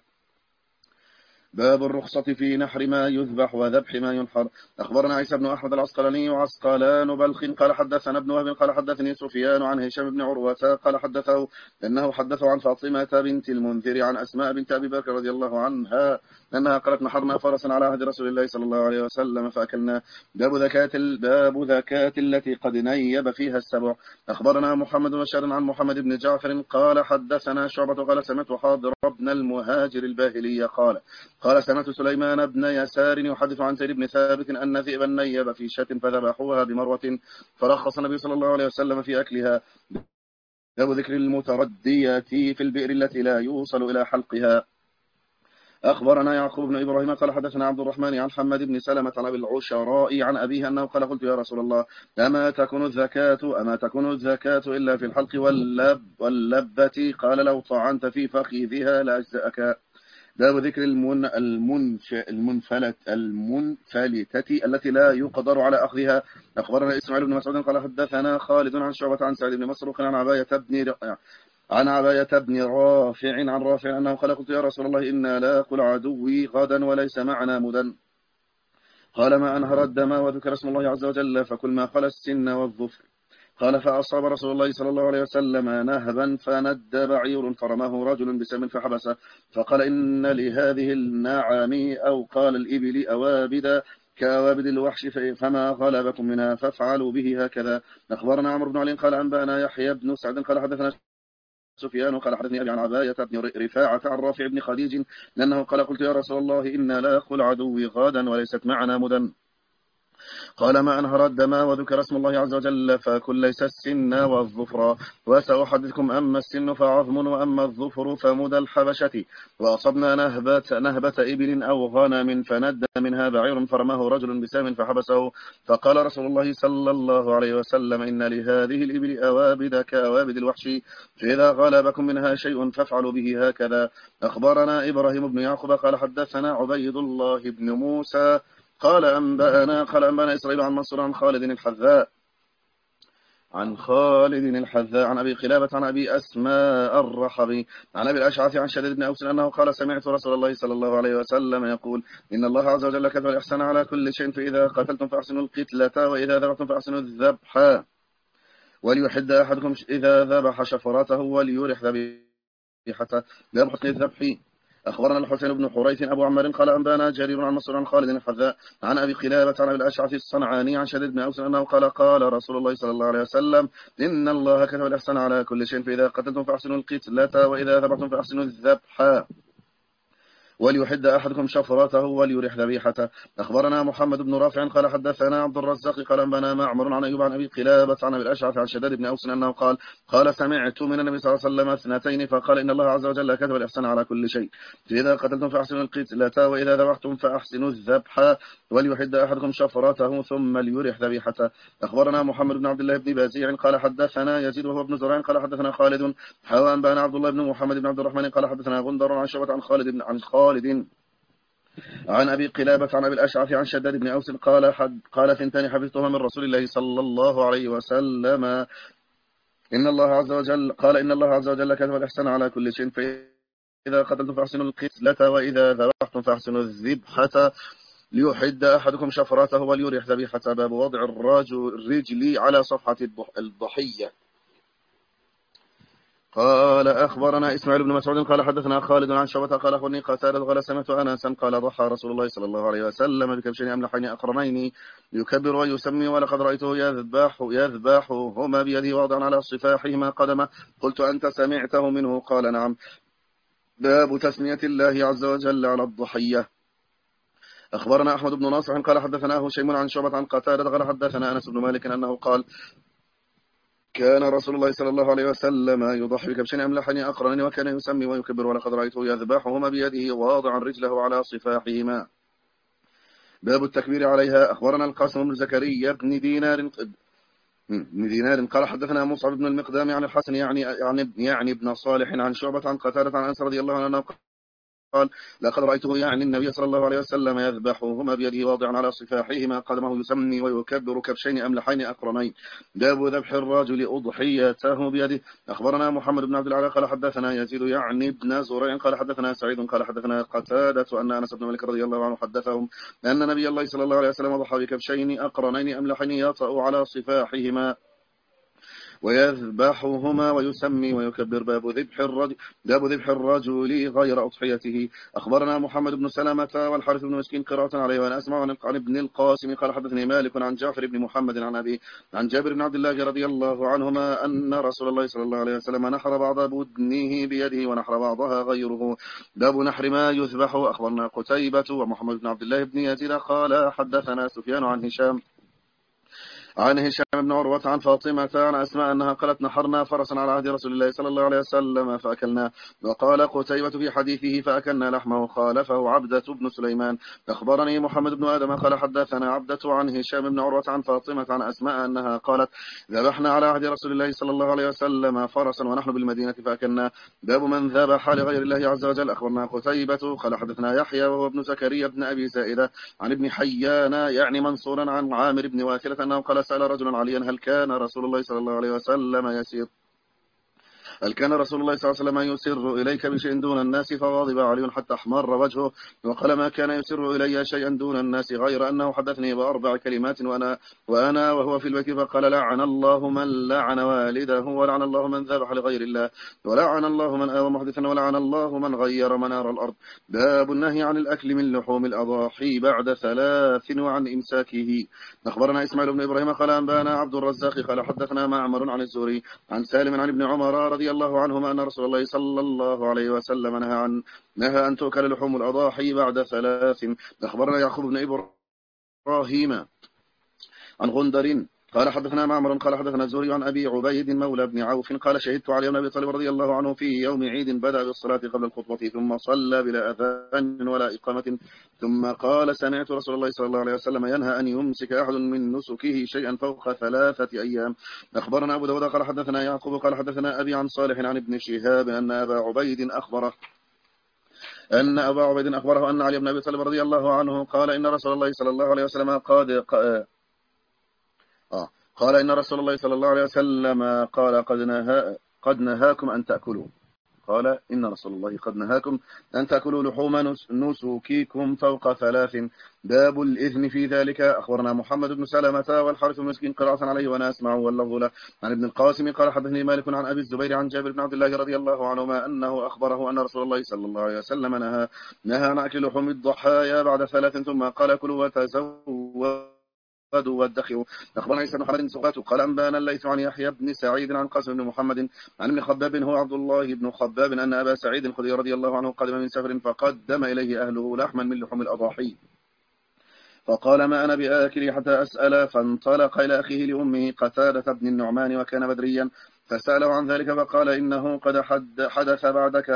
باب الرخصة في نحر ما يذبح وذبح ما ينحر. أخبرنا عيسى بن أحمد العسقلاني وعسقلان بلخ قال حدثنا ابن وهب قال حدثني سفيان عن هشام بن عروة قال حدثه أنه حدثه عن فاطمة بنت المنذر عن أسماء بنت أبي بكر رضي الله عنها أنها قالت نحرنا فرسا على عهد رسول الله صلى الله عليه وسلم فأكلنا. باب ذكاة التي قد نيب فيها السبع. أخبرنا محمد بن بشار عن محمد بن جعفر قال حدثنا شعبة قال سمعت حاضر بن المهاجر الباهلي قال سمعت سليمان بن يسار يحدث عن زيد بن ثابت أن ذئبا نيب في شاة فذبحوها بمروة فرخص النبي صلى الله عليه وسلم في أكلها. باب ذكر المتردية في البئر التي لا يوصل إلى حلقها. أخبرنا يعقوب بن إبراهيم قال حدثنا عبد الرحمن عن حماد بن سلمة عن أبي العشراء عن أبيه أنه قال قلت يا رسول الله أما تكون الزكاة إلا في الحلق واللبة؟ قال لو طعنت في فخذها لأجزأك. باب ذكر المنفلتة التي لا يقدر على أخذها. أخبرنا إسماعيل بن مسعود قال حدثنا خالد عن شعبة عن سعيد بن مسروق عن عباية بن رافع عن رافع أنه قال قلت يا رسول الله إنا لاقوا العدو غدا وليس معنا مدن. قال ما أنهر الدم وذكر اسم الله عز وجل فكل ما خلا السن والظفر. قال فأصاب رسول الله صلى الله عليه وسلم نهبا فند بعير فرماه رجل بسم فحبسه فقال إن لهذه النعم أو قال الإبل أوابد كأوابد الوحش فما غلبكم منها فافعلوا به هكذا. أخبرنا عمرو بن علي قال أنبأنا يحيى بن سعد قال حدثنا سفيان قال حدثني أبي عن عباية بن رفاعة عن رافع بن خديج لأنه قال قلت يا رسول الله إنا لاقوا العدو غادا وليست معنا مدن. قال ما أنهر الدم وذكر اسم الله عز وجل فكل ليس السن والظفر. وسأحدثكم أما السن فعظم وأما الظفر فمدى الحبشة. وأصبنا نهبة إبل أو غنم فند منها بعير فرماه رجل بسام فحبسه فقال رسول الله صلى الله عليه وسلم إن لهذه الإبل أوابد كأوابد الوحش فإذا غلبكم منها شيء فافعلوا به هكذا. أخبرنا إبراهيم بن يعقوب قال حدثنا عبيد الله بن موسى قال أنبأنا إسرائيل عن منصور عن خالد الحذاء عن أبي قلابة عن أبي أسماء الرحبي عن أبي الأشعث عن شديد بن أوس أنه قال سمعت رسول الله صلى الله عليه وسلم يقول إن الله عز وجل كتب الإحسان على كل شيء، فإذا قتلتم فأحسنوا القتلة، وإذا ذبحتم فأحسنوا الذبح، وليحد أحدكم إذا ذبح شفرته وليرح ذبيحته. باب حسن الذبح. أخبرنا الحسين بن حريث أبو عمار قال أنبانا جرير عن منصور عن خالد الحذاء عن أبي قلابة عن أبي الأشعث الصنعاني عن شديد بن أوس أنه قال رسول الله صلى الله عليه وسلم إن الله كتب الإحسان على كل شيء، فإذا قتلتم فأحسنوا القتلة، وإذا ذبحتم فأحسنوا الذبح، وليحد أحدكم شفرته وليرح ذبيحته. أخبرنا محمد بن رافع قال حدثنا عبد الرزاق قال أنبانا معمر عن أيوب عن أبي قلابة عن أبي الأشعث عن شداد بن أوس أنه قال سمعت من النبي صلى الله عليه وسلم اثنتين فقال إن الله عز وجل كتب الإحسان على كل شيء، فإذا قتلتم فأحسنوا القتلة، وإذا ذبحتم فأحسنوا الذبح، وليحد أحدكم شفرته ثم ليرح ذبيحته. أخبرنا محمد بن عبد الله بن بازيع قال حدثنا يزيد وهو ابن زرع قال حدثنا خالد أنبانا عبد الله بن محمد بن عبد الرحمن قال حدثنا غندر عن شعبة عن خالد عن أبي قلابة عن أبي الأشعث عن شداد بن أوس قال ثنتان حفظتهما من رسول الله صلى الله عليه وسلم إن الله عز وجل كتب الإحسان على كل شيء، فإذا قتلتم فأحسنوا القتلة، وإذا ذبحتم فأحسنوا الذبحة، ليحد أحدكم شفرته وليرح ذبيحة. باب وضع الرجل على صفحة الضحية. قال أخبرنا إسماعيل بن مسعود قال حدثنا خالد عن شعبة قال أخبرني قتادة قال سمعت أنسا قال ضحى رسول الله صلى الله عليه وسلم بكبشين أملحين أقرنين يكبر ويسمي، ولقد رأيته يذبحهما بيده واضعا على صفاحهما قدمه. قلت أنت سمعته منه؟ قال نعم. باب تسمية الله عز وجل على الضحية. أخبرنا أحمد بن ناصر قال حدثنا هشيم عن شعبة عن قتادة قال حدثنا أنس بن مالك أنه قال كان رسول الله صلى الله عليه وسلم يضحي بكبشين أملحين أقرنين وكان يسمي ويكبر، ولقد رأيته يذبحهما بيده واضعا رجله على صفاحهما. باب التكبير عليها. أخبرنا القاسم بن زكريا بن دينار قال حدثنا مصعب بن المقدام عن الحسن يعني ابن صالح عن شعبة عن قتادة عن أنس رضي الله عنه قال لقد رأيته يعني النبي صلى الله عليه وسلم يذبحهما بيده واضعا على صفاحهما قدمه يسمي ويكبر كبشين أملحين أقرنين. باب ذبح الرجل أضحيته بيده. أخبرنا محمد بن عبد العالى قال حدثنا يزيد يعني ابن زريع قال حدثنا سعيد قال حدثنا قتادة أن أنس بن مالك رضي الله عنه حدثهم أن نبي الله صلى الله عليه وسلم ضحى بكبشين أقرنين أملحين يطأ على صفاحهما ويذبحهما ويسمي ويكبر. باب ذبح الرجل غير أضحيته. أخبرنا محمد بن سلامة والحارث بن مسكين قراءة عليه وأنا أسمع عن ابن القاسم قال حدثني مالك عن جعفر بن محمد عن أبي عن جابر بن عبد الله رضي الله عنهما أن رسول الله صلى الله عليه وسلم نحر بعض بدنه بيده ونحر بعضها غيره. باب نحر ما يذبح. أخبرنا قتيبة ومحمد بن عبد الله بن يزيد قال حدثنا سفيان عن هشام بن عروة عن فاطمة عن أسماء أنها قالت نحرنا فرسا على عهد رسول الله صلى الله عليه وسلم فأكلنا. وقال قتيبة في حديثه فأكلنا لحمه خالفه عبدة بن سليمان. أخبرني محمد بن آدم قال حدثنا عبدة عن هشام بن عروة عن فاطمة عن أسماء أنها قالت ذبحنا على عهد رسول الله صلى الله عليه وسلم فرسا ونحن بالمدينة فأكلنا. باب من ذبح لغير الله عز وجل. أخبرنا قتيبة قال حدثنا يحيى وهو ابن زكريا بن أبي زائدة عن ابن حيان يعني منصورا عن عامر بن واثلة أنه قال سأل رجل عليا هل كان رسول الله صلى الله عليه وسلم يسر إليك بشيء دون الناس؟ فغضب علي حتى احمر وجهه وقال ما كان يسر إلي شيئا دون الناس غير أنه حدثني بأربع كلمات وأنا وهو في البيت فقال لعن الله من لعن والده ولعن الله من ذبح لغير الله ولعن الله من آوى محدثا ولعن الله من غير منار الأرض. باب النهي عن الأكل من لحوم الأضاحي بعد 3 وعن إمساكه. أخبرنا إسماعيل بن إبراهيم قال أنبانا عبد الرزاق قال حدثنا معمر عن الزهري عن سالم عن ابن عمر رضي الله عنهما أن رسول الله صلى الله عليه وسلم نهى أن تؤكل لحوم الأضاحي بعد 3. أخبرنا يعقوب بن إبراهيم عن غندر قال حدثنا معمر قال حدثنا الزهري عن أبي عبيد مولى بن عوف قال شهدت علي بن أبي طالب رضي الله عنه في يوم عيد بدأ بالصلاة قبل الخطبة ثم صلى بلا أذان ولا إقامة ثم قال سمعت رسول الله صلى الله عليه وسلم ينهى أن يمسك أحد من نسكه شيئا فوق 3 أيام. أخبرنا أبو داود قال حدثنا يعقوب قال حدثنا أبي عن صالح عن ابن شهاب أن أبا عبيد أن أبا عبيد أخبره أن علي بن أبي طالب رضي الله عنه قال إن رسول الله صلى الله عليه وسلم قال إن رسول الله صلى الله عليه وسلم قال قد نهاكم أن تأكلوا. قال إن رسول الله قد نهاكم أن تأكلوا لحوم نسكيكم فوق 3. باب الإذن في ذلك. أخبرنا محمد بن سلمة والحارث بن مسكين قراءة عليه وأنا أسمع واللفظ له. عن ابن القاسم قال حدثني مالك عن أبي الزبير عن جابر بن عبد الله رضي الله عنهما أنه أخبره أن رسول الله صلى الله عليه وسلم نهى عن أكل لحوم الضحايا بعد 3 ثم قال كلوا وتزودوا وادخروا. أخبرنا عيسى بن محمد سقاط قال أنبانا الليث عن يحيى بن سعيد عن قاسم بن محمد عن ابن خباب هو عبد الله بن خباب أن أبا سعيد الخدري رضي الله عنه قدم من سفر فقدم إليه أهله لحما من لحوم الأضاحي فقال ما أنا بآكل حتى أسأل، فانطلق إلى أخيه لأمه قتادة بن النعمان وكان بدريا فسأله عن ذلك فقال إنه قد حدث بعدك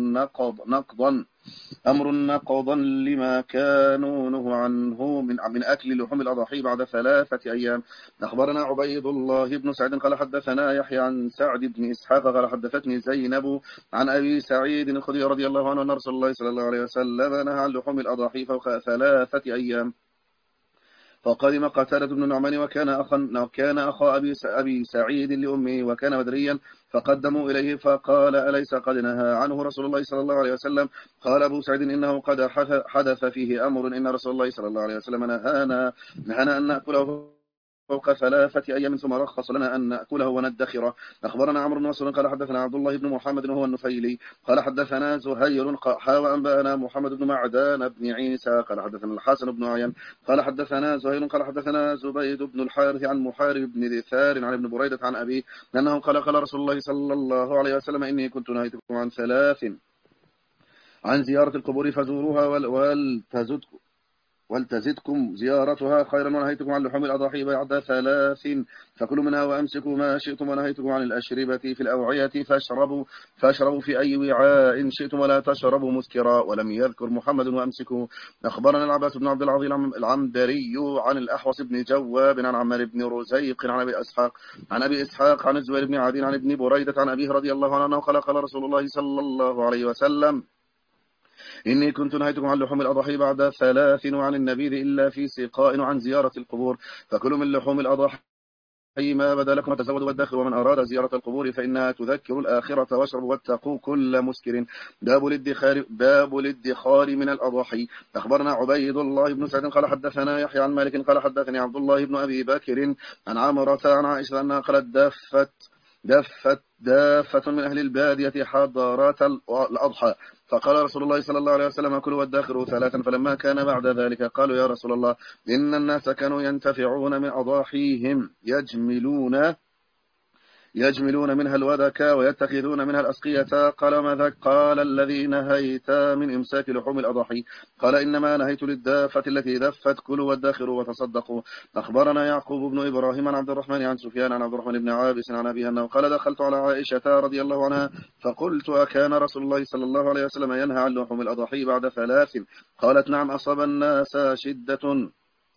أمر نقضا لما كانوا نهوا عنه من أكل لحوم الأضاحي بعد 3 أيام. أخبرنا عبيد الله بن سعيد قال حدثنا يحيى عن سعد بن إسحاق قال حدثتني زينب عن أبي سعيد الخدري رضي الله عنه أن رسول الله صلى الله عليه وسلم نهى عن لحوم الأضاحي فوق 3 أيام. فقدم قتادة بن النعمان وكان أخا أبي سعيد لأمه وكان بدريا فقدموا إليه فقال أليس قد نهى عنه رسول الله صلى الله عليه وسلم؟ قال أبو سعيد إنه قد حدث فيه أمر إن رسول الله صلى الله عليه وسلم نهانا أن نأكله فوق 3 أيام ثم رخص لنا أن نأكله وندخره. أخبرنا عمرو بن مسعود قال حدثنا عبد الله بن محمد وهو النفيلي قال حدثنا زهير وأنبأنا محمد بن معدان بن عيسى قال حدثنا الحسن بن عيان قال حدثنا زهير قال حدثنا زبيد بن الحارث عن محارب بن دثار عن ابن بريدة عن أبيه أنه قال رسول الله صلى الله عليه وسلم إني كنت نهيتكم عن 3 عن زيارة القبور فزوروها ولتزدكم زيارتها خيرا ونهيتكم عن لحوم الأضاحي بعد 3 فكلوا منها وأمسكوا ما شئتم ونهيتكم عن الأشربة في الأوعية فاشربوا في أي وعاء شئتم ولا تشربوا مسكرا ولم يذكر محمد وأمسكوا. أخبرنا العباس بن عبد العظيم العنبري عن الأحوص بن جواب عن عمار بن رزيق عن أبي إسحاق عن الزبير بن عدي عن ابن بريدة عن أبيه رضي الله عنه قال رسول الله صلى الله عليه وسلم إني كنت نهيتكم عن لحوم الأضاحي بعد 3 وعن النبيذ إلا في سقاء وعن زيارة القبور فكلوا من لحوم الأضاحي ما بدا لكم وتزودوا وادخروا ومن أراد زيارة القبور فإنها تذكر الآخرة واشربوا واتقوا كل مسكر. باب الادخار من الأضاحي. أخبرنا عبيد الله بن سعد قال حدثنا يحيى عن مالك قال حدثني عبد الله بن أبي بكر عن عمرة عن عائشة أنها قالت دافة من أهل البادية حضرات الأضحى فقال رسول الله صلى الله عليه وسلم كلوا وادخروا 3 فلما كان بعد ذلك قالوا يا رسول الله إن الناس كانوا ينتفعون من أضاحيهم يجملون منها الودك ويتخذون منها الأسقية. قال ماذا؟ قال الذي نهيت من إمساك لحوم الأضاحي. قال إنما نهيت للدافة التي دفت كلوا وادخروا وتصدقوا. أخبرنا يعقوب بن إبراهيم عن عبد الرحمن عن سفيان عن عبد الرحمن بن عابس عن أبيه أنه قال دخلت على عائشة رضي الله عنها فقلت أكان رسول الله صلى الله عليه وسلم ينهى عن لحوم الأضاحي بعد 3؟ قالت نعم أصاب الناس شدة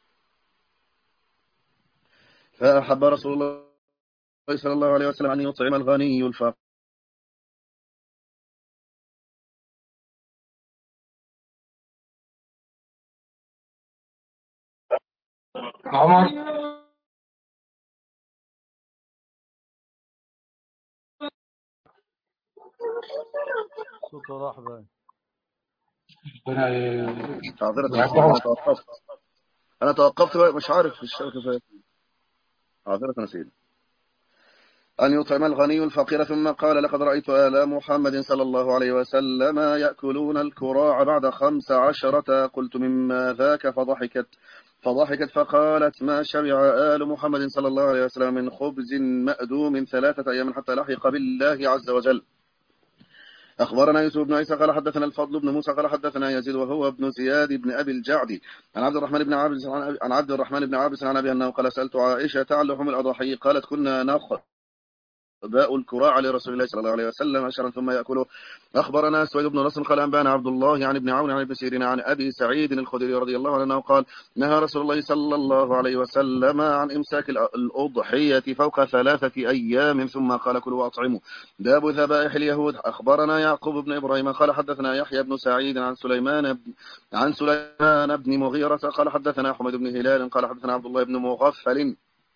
فأحب رسول الله صلى الله عليه وسلم أن يطعم الغني الفقير. عمر صوته راح باين. أنا توقفت مش عارف في الشبكة فين. عذرة سيدي. أن يطعم الغني الفقير. ثم قال لقد رأيت آل محمد صلى الله عليه وسلم يأكلون الكراع بعد 15. قلت مما ذاك فضحكت فقالت ما شبع آل محمد صلى الله عليه وسلم من خبز مأدوم 3 أيام حتى لحق بالله عز وجل. أخبرنا يوسف بن عيسى قال حدثنا الفضل بن موسى قال حدثنا يزيد وهو ابن زياد بن أبي الجعد عن عبد الرحمن بن عابس عن أبي أنه قال سألت عائشة عن لحوم الأضاحي قالت كنا باء الكراع لرسول الله صلى الله عليه وسلم عشرا ثم يأكله. أخبرنا سويد بن نصر قال أنبانا عبد الله عن ابن عون عن ابن سيرين عن أبي سعيد الخدري رضي الله عنه أنه قال نهى رسول الله صلى الله عليه وسلم عن إمساك الأضحية فوق 3 أيام ثم قال كلوا وأطعموا. باب ذبائح اليهود. أخبرنا يعقوب بن إبراهيم قال حدثنا يحيى بن سعيد عن سليمان بن مغيرة قال حدثنا حميد بن هلال قال حدثنا عبد الله بن مغفل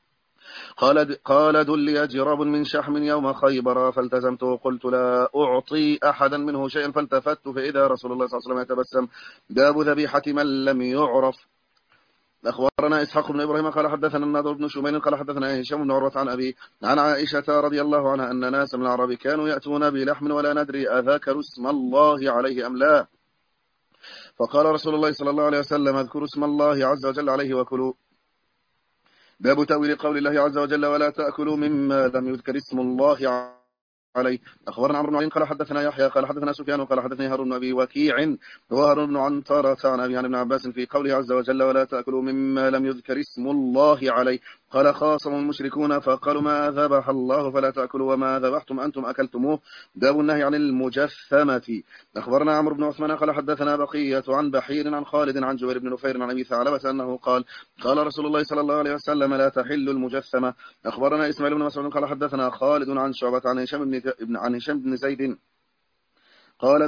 قال دلي جراب من شحم يوم خيبر فالتزمته قلت لا أعطي أحدا منه شيئا فالتفت فإذا رسول الله صلى الله عليه وسلم يتبسم. باب ذبيحة من لم يعرف. أخبرنا إسحاق بن إبراهيم قال حدثنا النضر بن شميل قال حدثنا هشام بن عروة عن أبي عن عائشة رضي الله عنها أن ناس من العرب كانوا يأتون بلحم ولا ندري أذكروا اسم الله عليه أم لا، فقال رسول الله صلى الله عليه وسلم اذكروا اسم الله عز وجل عليه وكلوا. باب تأويل قول الله عز وجل ولا تأكلوا مما لم يذكر اسم الله عليه. أخبرنا عمرو بن علي قال حدثنا يحيى قال حدثنا سفيان قال حدثني هارون بن أبي وكيع وهارون بن عنترة عن أبي عن ابن عباس في قوله عز وجل ولا تأكلوا مما لم يذكر اسم الله عليه. قال خاصم المشركون فقالوا ما ذبح الله فلا تأكلوا وما ذبحتم أنتم أكلتموه. باب النهي عن المجثمة. أخبرنا عمرو بن عثمان قال حدثنا بقية عن بحير عن خالد عن جبير بن نفير عن أبي ثعلبة أنه قال قال رسول الله صلى الله عليه وسلم لا تحل المجثمة. أخبرنا إسماعيل بن مسعود قال حدثنا خالد عن شعبة عن هشام بن زيد قال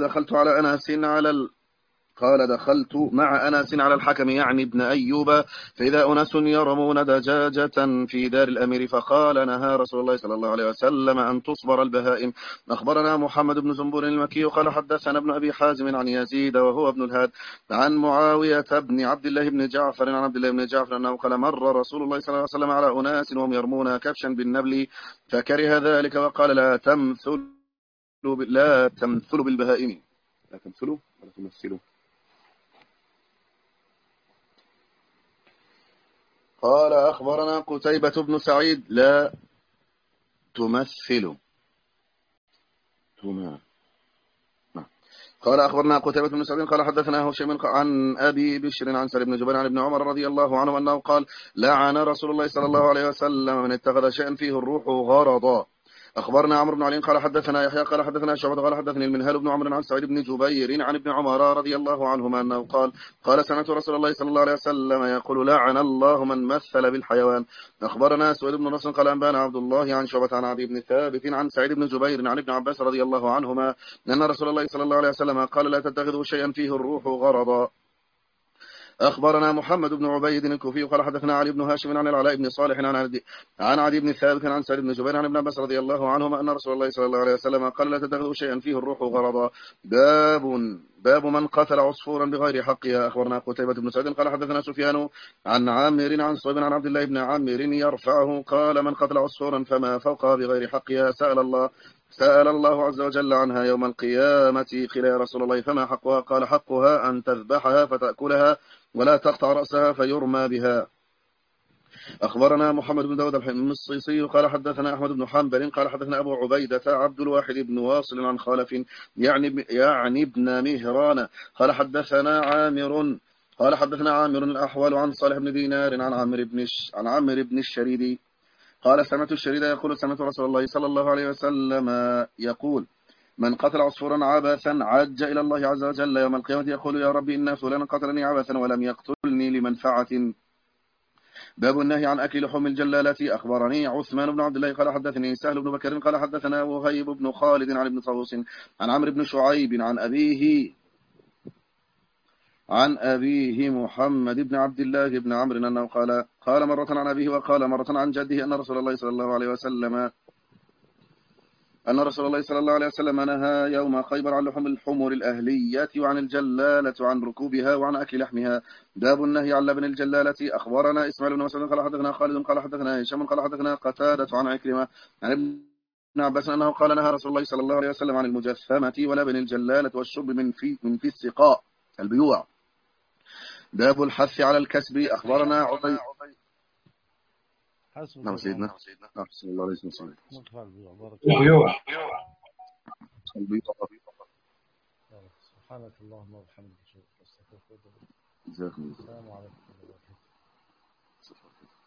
دخلت مع أنس على الحكم يعني ابن أيوب فإذا أناس يرمون دجاجة في دار الأمير فقال نهى رسول الله صلى الله عليه وسلم أن تصبر البهائم. أخبرنا محمد بن زنبور المكي قال حدثنا ابن أبي حازم عن يزيد وهو ابن الهاد عن معاوية بن عبد الله بن جعفر عن عبد الله بن جعفر أنه قال مر رسول الله صلى الله عليه وسلم على أناس وهم يرمون كبشا بالنبل فكره ذلك وقال لا تمثلوا بالبهائم. لا تمثلوا ولا تمثلوا. قال أخبرنا قتيبة بن سعيد لا تمثلوا. قال أخبرنا قتيبة بن سعيد قال حدثنا هشام عن أبي بشر عن سالم بن جبير عن ابن عمر رضي الله عنه أنه قال لعن رسول الله صلى الله عليه وسلم من اتخذ شيئا فيه الروح غرضا. أخبرنا عمرو بن علي قال حدثنا يحيى قال حدثنا شعبة قال حدثني المنهال بن عمرو عن سعيد بن جبير عن ابن عمر رضي الله عنهما أنه قال سمعت رسول الله صلى الله عليه وسلم يقول لعن الله من مثل بالحيوان. أخبرنا سعيد بن نصر قال أنبانا عبد الله عن شعبة عن عدي بن ثابت عن سعيد بن جبير عن ابن عباس رضي الله عنهما أن رسول الله صلى الله عليه وسلم قال لا تتخذوا شيئا فيه الروح غرضا. أخبرنا محمد بن عبيد الكوفي قال حدثنا علي بن هاشم عن العلاء بن صالح عن عدي بن ثابت عن سعيد بن جبير عن ابن عباس رضي الله عنهما أن رسول الله صلى الله عليه وسلم قال لا تتخذوا شيئا فيه الروح غرضا. باب من قتل عصفورا بغير حقها. أخبرنا قتيبة بن سعيد قال حدثنا سفيان عن عامر عن صهيب عن عبد الله بن عامر يرفعه قال من قتل عصفورا فما فوقها بغير حقها سأل الله عز وجل عنها يوم القيامة قيل يا رسول الله فما حقها؟ قال حقها أن تذبحها فتأكلها ولا تقطع رأسها فيرمى بها. أخبرنا محمد بن داود المصيصي قال حدثنا أحمد بن حنبل قال حدثنا أبو عبيدة عبد الواحد بن واصل عن خالف يعني ابن مهران قال حدثنا عامر الأحول عن صالح بن دينار عن عمرو بن الشريد قال سمعت الشريد يقول سمعت رسول الله صلى الله عليه وسلم يقول من قتل عصفورا عبثا عج إلى الله عز وجل يوم القيامة يقول يا ربي إن فلانا قتلني عبثا ولم يقتلني لمنفعة. باب النهي عن أكل لحوم الجلالة. أخبرني عثمان بن عبد الله قال حدثني سهل بن بكر قال حدثنا وهيب بن خالد عن ابن طاووس عن عمرو بن شعيب عن أبيه محمد بن عبد الله بن عمرو أنه قال مرة عن أبيه وقال مرة عن جده أن رسول الله صلى الله عليه وسلم نهى يوم خيبر عن لحوم الحمر الأهلية وعن الجلالة وعن ركوبها وعن أكل لحمها. باب النهي عن لبن الجلالة. أخبرنا إسماعيل بن مسعود قال حدثنا خالد قال حدثنا هشام قال حدثنا قتادة عن عكرمة عن ابن عباس أنه قال نهى رسول الله صلى الله عليه وسلم عن المجثمة ولبن الجلالة والشرب من في السقاء البيوع. باب الحث على الكسب. أخبرنا عطي نعم سيدنا نعم صلى الله عليه وسلم سبحانك اللهم وبحمدك. جزاكم الله. السلام عليكم ورحمة الله وبركاته.